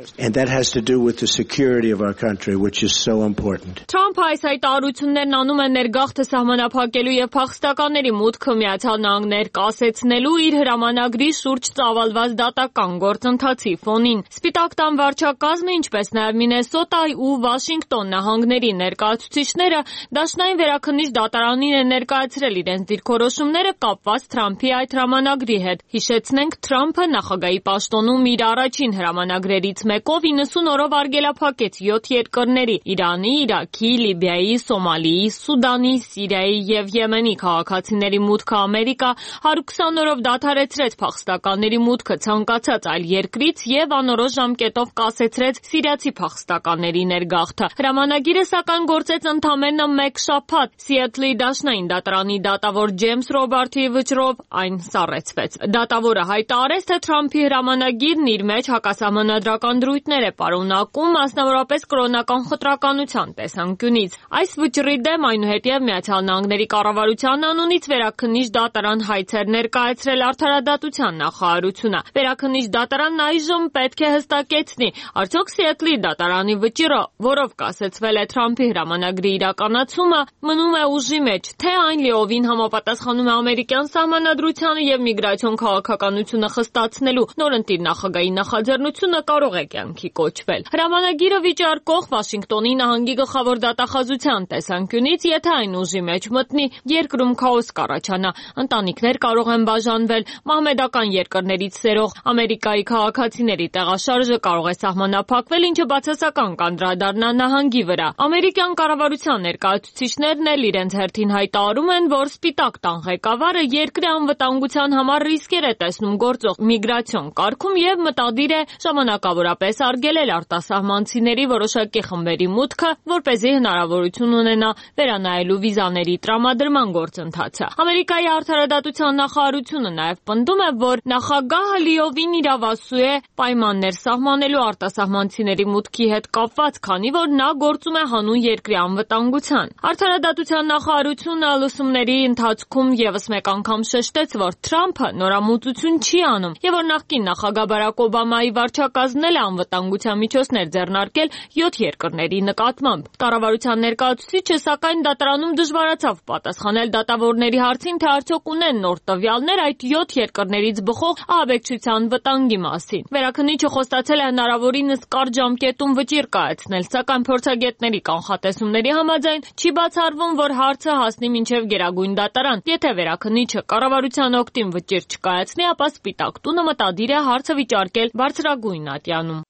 Թրամփը այս հայտարարություններն անում է ներգաղթը սահմանափակելու եւ փախստականների մուտքը Միացյալ Նահանգներ կասեցնելու իր հրամանագրի շուրջ ծավալված դատական գործընթացի ֆոնին։ Սպիտակ տան վարչակազմը, ինչպես նաեւ Մինեսոտայի ու Վաշինգտոն նահանգների ներկայացուցիչները դաշնային վերաքննիչ դատարանին են ներկայացրել իրենց դիրքորոշումները կապված Թրամփի այդ հրամանագրի հետ։ Հիշեցնենք, Թրամփը նախագահի պաշտոնում իր առաջին հրամանագրերից մեկով 90 օրով արգելափակեց 7 երկրների՝ Իրանի, Իրաքի, Լիբիայի, Սոմալիի, Սուդանի, Սիրիայի եւ Եմենի քաղաքացիների մուտքը Ամերիկա, 120 օրով դադարեցրեց փախստականների մուտքը ցանկացած այլ երկրից եւ անորոշ ժամկետով կասեցրեց սիրիացի փախստականների ներգաղթը։ Հրամանագիրը սակայն գործեց ընդամենը 1 շաբաթ։ Սիեթլի դաշնային դատարանի դատավոր Ջեյմս Ռոբերթի վճռով այն սառեցվեց։ Դատավորը հայտարարեց, թե Թրամփի հրամանագիրն իր մեջ հակասահմանադրական դրույթներ է պարունակում, մասնավորապես կրոնական խտրականության տեսանկյունից։ Այս վճռի դեմ այնուհետև Միացյալ Նահանգների կառավարության անունից վերաքննիչ դատարան հայցեր ներկայացրել արդարադատության նախարարությունը։ Վերաքննիչ դատարանն այժմ պետք է հստակեցնի, արդյոք Սիեթլի դատարանի վճիռը, որով կասեցվել է Թրամփի հրամանագրի իրականացումը, մնում է ուժի մեջ, թե այն լիովին համապատասխանում է ամերիկյան սահմանադրությանը եւ միգրացիոն քաղաքականությունը խստացնելու նորընտիր նախագահի նախաձեռնությունը կարող է կյանքի կոչվել։ Հրամանագիրը վիճարկող Վաշինգտոնի նահանգի գլխավոր դատախազության տեսանկյունից, եթե այն ուժի մեջ մտնի, երկրում քաոս կառաջանա, ընտանիքներ կարող են բաժանվել, մահմեդական երկրներից սերող Ամերիկայի քաղաքացիների տեղաշարժը կարող է սահմանափակվել, ինչը բացասական կանդրադառնա նահանգի վրա։ Ամերիկյան կառավարության ներկայացուցիչներն էլ իրենց հերթին հայտարարում են, որ Սպիտակ տան ղեկավարը երկրի անվտանգության համար ռիսկեր է տեսնում գործող միգրացիոն կարգում եւ մտադիր է ժամանակավորապես արգելել արտասահմանցիների որոշակի խմբերի մուտքը, որպեսզի հնարավորություն ունենա վերանայելու վիզաների տրամադրման գործընթացը։ Ամերիկայի արդարադատության նախարարությունը նաեւ պնդում է, որ նախագահը լիովին իրավասու է պայմաններ սահմանելու արտասահմանցիների մուտքի հետ կապված, քանի որ նա գործում է հանուն երկրի անվտանգության։ Արդարադատության նախարարությունը լսումների ընթացքում եւս մեկ անգամ շեշտեց, որ Թրամփը նորամուծություն չի անում եւ որ նախկին նախագահ Բարակ Օբամայի վարչակազմն էլ անվտանգության միջոցներ ձեռնարկել 7 երկրների նկատմամբ։ Կառավարության ներկայացուցիչը սակայն դատարանում դժվարացավ պատասխանել դատավորների հարցին, թե արդյոք ունեն նոր տվյալներ այդ 7 երկրներից բխող ահաբեկչության վտանգի մասին։ Վերաքննիչը խոստացել է հնարավորինս կարճ ժամկետում վճիռ կայացնել, սակայն փորձագետների կանխատեսումների համաձայն չի բացառվում, որ հարցը հասնի մինչև Գերագույն դատարան։ Եթե վերաքննիչը կառավարության օգտին վճիռ չկայացնի, ապա Սպիտակ տունը մտադիր է հարցը վիճարկել բարձրագույն ատյանում։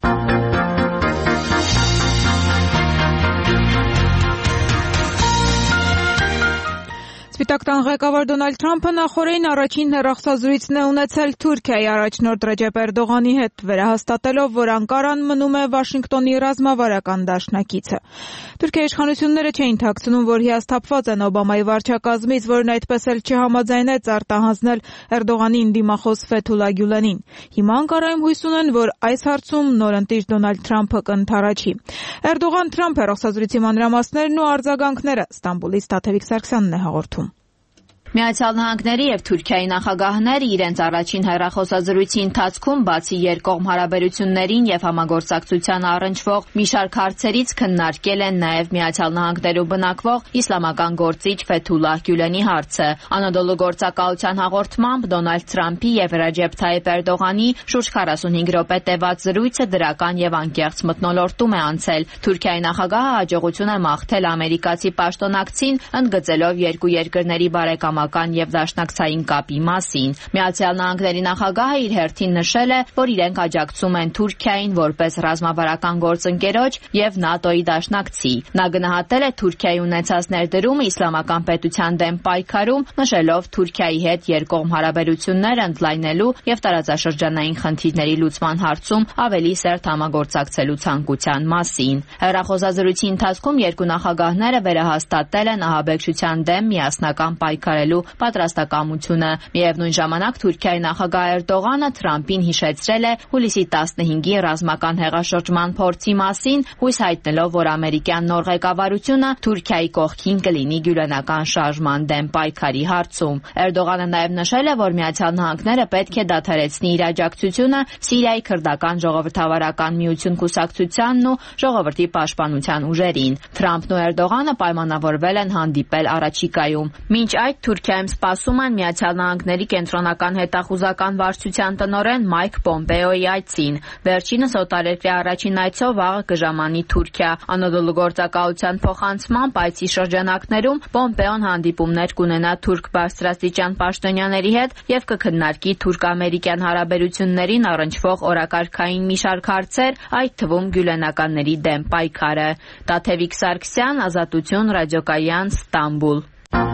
Սպիտակ տան ղեկավար Դոնալդ Թրամփը նախորդին առաջին հեռախոսազրույցն է ունեցել Թուրքիայի առաջնորդ Ռեջեփ Էրդողանի հետ, վերահաստատելով, որ Անկարան մնում է Վաշինգտոնի ռազմավարական դաշնակիցը։ Թուրքիայի իշխանությունները չէին թաքցնում, որ հիասթափված են Օբամայի վարչակազմից, որն այդպես էլ չհամաձայնեց արտահանձնել Էրդողանին դիմախոս Ֆեթուլա Գյուլենին։ Հիմա Անկարայում հույս ունեն, որ այս հարցում նորընտիր Դոնալդ Թրամփը կընդառաջի։ Էրդողան-Թրամփ հեռախոսազրույցի մանրամասներն ու արձագանքները Ստամբուլից Տաթևիկ Սարգսյանն է հաղորդում։ Միացյալ Նահանգների եւ Թուրքիայի նախագահները իրենց առաջին հեռախոսազրույցի ընթացքում բացի երկկողմ հարաբերություններին եւ համագործակցության առնչվող մի շարք հարցերից քննարկել են նաեւ Միացյալ Նահանգներում բնակվող իսլամական գործիչ Ֆեթուլահ Գյուլենի հարցը։ Անադոլու գործակալության հաղորդմամբ Դոնալդ Թրամփի եւ Ռեջեփ Թայիփ Էրդողանի շուրջ 45 րոպե տևած զրույցը դրական եւ անկեղծ մթնոլորտում է անցել։ Թուրքիայի նախագահը հաջողություն է մաղթել ամերիկացի պաշտոնակցին, ընդգծելով երկու երկրների բարեկամական ռազմական եւ դաշնակցային կապի մասին։ Միացյալ Նահանգների նախագահը իր հերթին նշել է, որ իրենք աջակցում են Թուրքիային որպես ռազմավարական գործընկերոջ եւ ՆԱՏՕ-ի դաշնակցի։ Նա գնահատել է Թուրքիայի ունեցած ներդրումը իսլամական պետության դեմ պայքարում, նշելով Թուրքիայի հետ երկկողմ հարաբերություններ ընդլայնելու եւ տարածաշրջանային խնդիրների լուծման հարցում ավելի սերտ համագործակցելու ցանկության մասին։ Հեռախոսազրույցի ընթացքում երկու նախագահները վերահաստատել են ահաբեկչության դեմ միասնական պայքարելու պատրաստակամությունը։ Միևնույն ժամանակ Թուրքիայի նախագահ Էրդողանը Թրամփին հիշեցրել է հուլիսի 15-ի ռազմական հեղաշրջման փորձի մասին, հույս հայտնելով, որ ամերիկյան նոր ղեկավարությունը Թուրքիայի կողքին կլինի գյուլենական շարժման դեմ պայքարի հարցում։ Էրդողանը նաև նշել է, որ Միացյալ Նահանգները պետք է դադարեցնի իր աջակցությունը Սիրիայի քրդական ժողովրդավարական միություն կուսակցությանն ու ժողովրդի պաշտպանության ուժերին։ Թրամփն ու Էրդողանը պայմանավորվել են հանդիպել առաջիկայում։ Մինչ այդ Թուրքիայում սպասում են Միացյալ Նահանգների կենտրոնական հետախուզական վարչության տնօրեն Մայք Պոմպեոյի այցին։ Վերջինս օտարերկրյա առաջին այցով վաղը կժամանի Թուրքիա։ Անադոլու գործակալության փոխանցմամբ այցի շրջանակներում Պոմպեոն հանդիպումներ կունենա թուրք բարձրաստիճան պաշտոնյաների հետ եւ կքննարկի թուրք-ամերիկյան հարաբերություններին առնչվող օրակարգային մի շարք հարցեր, այդ թվում գյուլենականների դեմ պայքարը։ Տաթևիկ Սարգսյան, Ազատություն, Ռադիոկայան, Ստամբուլ։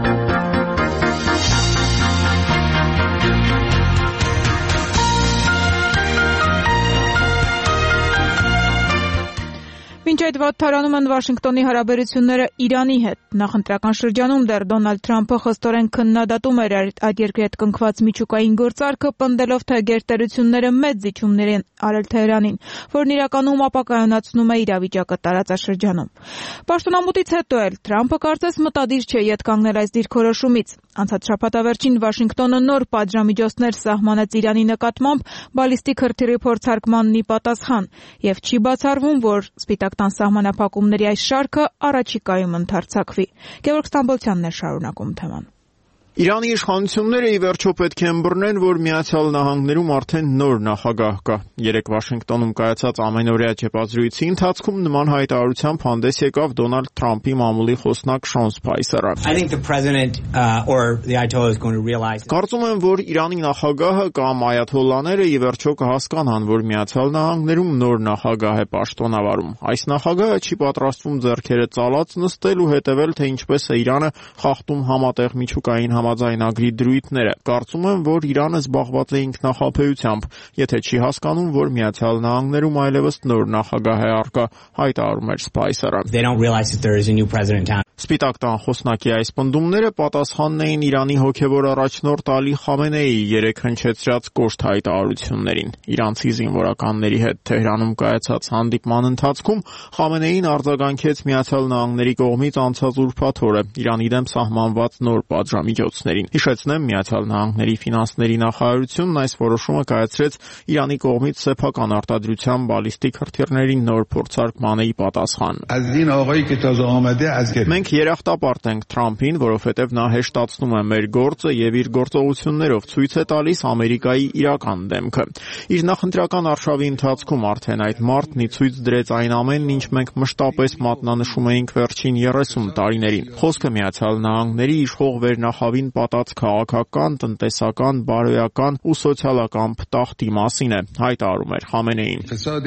Մինչ այդ վատթարանում են Վաշինգտոնի հարաբերությունները Իրանի հետ։ Նախընտրական շրջանում դեռ Դոնալդ Թրամփը խստորեն քննադատում էր այդ երկրի հետ կնքված միջուկային գործարքը, պնդելով, թե գերտերությունները մեծ զիջումներ են արել Թեհրանին, որն իրականում ապակայունացնում է իրավիճակը տարածաշրջանում։ Պաշտոնամուտից հետո էլ Թրամփը կարծես մտադիր չէ ետ կանգնել այս դիրքորոշումից։ Անցած շաբաթավերջին Վաշինգտոնը նոր պատժամիջոցներ սահմանեց Իրանի նկատմամբ բալիստիկ հրթիռի փորձարկմանն ի պատասխան, եւ չի բացառվում, որ Սպիտակ տան սահմանափակումների այս շարքը առաջիկայում ընդհարձակվի։ Գևորգ Ստամբոլցյանն է շարունակում թեման։ Իրանի իշխանությունները ի վերջո պետք է ըմբռնեն, որ Միացյալ Նահանգներում արդեն նոր նախագահ կա։ Երեկ Վաշինգտոնում կայացած ամենօրյա ճեպազրույցի ընթացքում նման հայտարարությամբ հանդես եկավ Դոնալդ Թրամփի մամուլի խոսնակ Շոն Սփայսերը։ Կարծում եմ, որ Իրանի նախագահը կամ այաթոլլաները ի վերջո կհասկանան, որ Միացյալ Նահանգներում նոր նախագահ է պաշտոնավարում։ Այս նախագահը չի պատրաստվում ձեռքերը ծալած նստել ու հետևել, թե ինչպես է Իրանը խախտում համատեղ միջուկային համաձայնագրի դրույթները։ Կարծում եմ, որ Իրանը զբաղված է ինքնախաբեությամբ, եթե չի հասկանում, որ Միացյալ Նահանգներում այլևս նոր նախագահ է առկա, հայտարարում էր Սփայսերը։ Սպիտակ տան խոսնակի այս պնդումները պատասխանն էին Իրանի հոգևոր առաջնորդ Ալի Խամենեիի երեկ հնչեցրած կոշտ հայտարարություններին։ Իրանցի զինվորականների հետ Թեհրանում կայացած հանդիպման ընթացքում Խամենեին արձագանքեց Միացյալ Նահանգների կողմից անցած ուրբաթ օրը Իրանի դեմ սահմանված նոր պատժամիջոցներին։ Հիշեցնեմ, Միացյալ Նահանգների ֆինանսների նախարարությունն այս որոշումը կայացրեց Իրանի կողմից սեփական արտադրության բալիստիկ հրթիռների նոր փորձարկմանը ի պատասխան։ Մենք երախտապարտ ենք Թրամփին, որովհետև նա հեշտացնում է մեր գործը եւ իր գործողություններով ցույց է տալիս Ամերիկայի իրական դեմքը։ Իր նախընտրական արշավի ընթացքում արդեն այդ մարտն ի ցույց դրեց այն ամենն, ինչ մենք մշտապես մատնանշում էինք վերջին 30 տարիներին։ Խոսքը Միացյալ Նահանգների իշխող վերնախավին պատած քաղաքական, տնտեսական, բարոյական ու սոցիալական փտախտի մասին է, հայտարարում էր Խամենեին։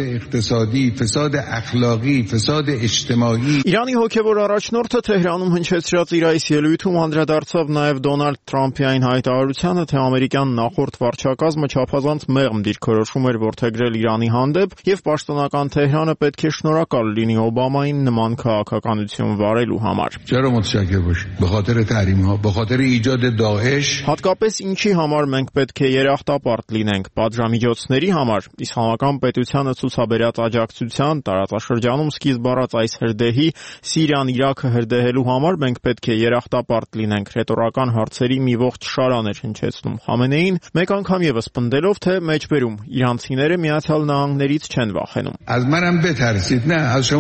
Իրանի հոգևոր առաջնորդը Թեհրանում հնչեցրած իր այս ելույթում անդրադարձավ նաև Դոնալդ Թրամփի այն հայտարարությանը, թե ամերիկյան նախորդ վարչակազմը չափազանց մեղմ դիրքորոշում էր որդեգրել Իրանի հանդեպ եւ պաշտոնական Թեհրանը պետք է շնորհակալ լինի Օբամային նման քաղաքականություն վարելու համար։ Հատկապես ինչի համար մենք պետք է երախտապարտ լինենք, պատժամիջոցների համար, իսլամական պետությանը ցուցաբերած աջակցության, տարածաշրջանում սկիզբ առած այս հրդեհի, Սիրիան, Իրաքը հրդեհելու համար մենք պետք է երախտապարտ լինենք, ռետորական հարցերի մի ողջ շարան էր հնչեցնում Խամենեին, մեկ անգամ եւս պնդելով, թե մեջբերում իրանցիները Միացյալ Նահանգներից չեն վախենում։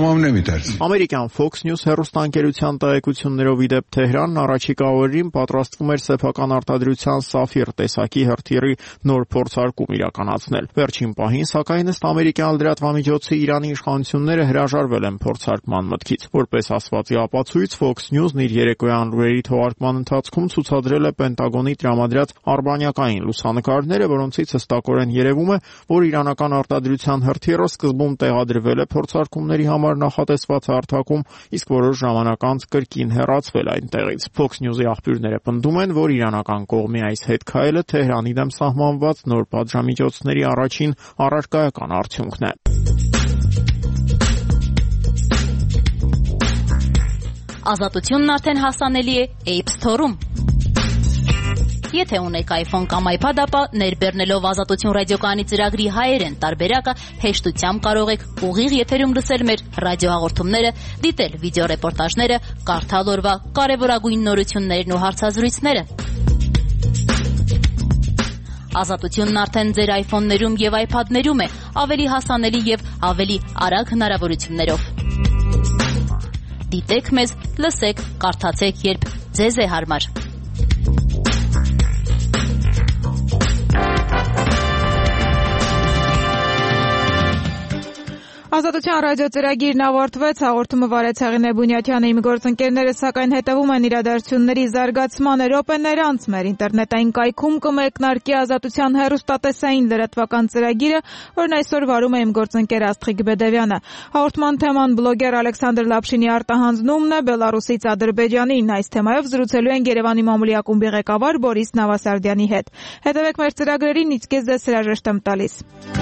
Ամերիկյան Fox News հեռուստաընկերության տեղեկություններով ի դեպ Թեհրանն առաջիկա օրերին պատրաստ պատրաստվում էր սեփական արտադրության Սաֆիր տեսակի հրթիռի նոր փորձարկում իրականացնել։ Վերջին պահին, սակայն, ըստ ամերիկյան լրատվամիջոցի, Իրանի իշխանությունները հրաժարվել են փորձարկման մտքից։ Որպես ասվածի ապացույց, Fox News-ն իր երեկոյան լուրերի թողարկման ընթացքում ցուցադրել է Պենտագոնի տրամադրած արբանյակային լուսանկարները, որոնցից հստակորեն երևում է, որ իրանական արտադրության հրթիռը սկզբում տեղադրվել է փորձարկումների համար նախատեսված հարթակում, իսկ որոշ ժամանակ անց կրկին հեռացվել այնտեղից։ Fox News-ի աղբյուրները պնդում են, որ իրանական կողմի այս հետքայլը Թեհրանի դեմ սահմանված նոր պատժամիջոցների առաջին առարկայական արդյունքն է։ Ազատությունն արդեն հասանելի է App Store-ում։ Եթե ունեք iPhone կամ iPad, ապա ներբեռնելով Ազատություն ռադիոկայանի ծրագրի հայերեն տարբերակը հեշտությամբ կարող եք ուղիղ եթերում լսել մեր ռադիոհաղորդումները, դիտել վիդեոռեպորտաժները, կարդալ օրվա կարևորագույն նորություններն ու հարցազրույցները։ Ազատությունն արդեն ձեր iPhone-ներում եւ iPad-ներում է, ավելի հասանելի եւ ավելի արագ հնարավորություններով։ Դիտեք մեզ, լսեք, կարդացեք, երբ ձեզ է հարմար։ Ազատության ռադիոծրագիրն ավարտվեց, հաղորդումը վարեց Հեղինե Բունյաթյանը, իմ գործընկերները սակայն հետևում են իրադարձությունների զարգացմանը։ Րոպեներ անց մեր ինտերնետային կայքում կմեկնարկի Ազատության հեռուստատեսային լրատվական ծրագիրը, որն այսօր վարում է իմ գործընկեր Աստղիկ Բեդևյանը։ Հաղորդման թեման բլոգեր Ալեքսանդր Լապշինի արտահանձնումն է Բելարուսից Ադրբեջանին։ Այս թեմայով զրուցելու ենք Երևանի մամուլի ակումբի ղեկավար Բորիս Նավասարդյանի հետ։ Հետևեք մեր ծրագրերին, իսկ ես ձեզ հրաժեշտ եմ տալիս։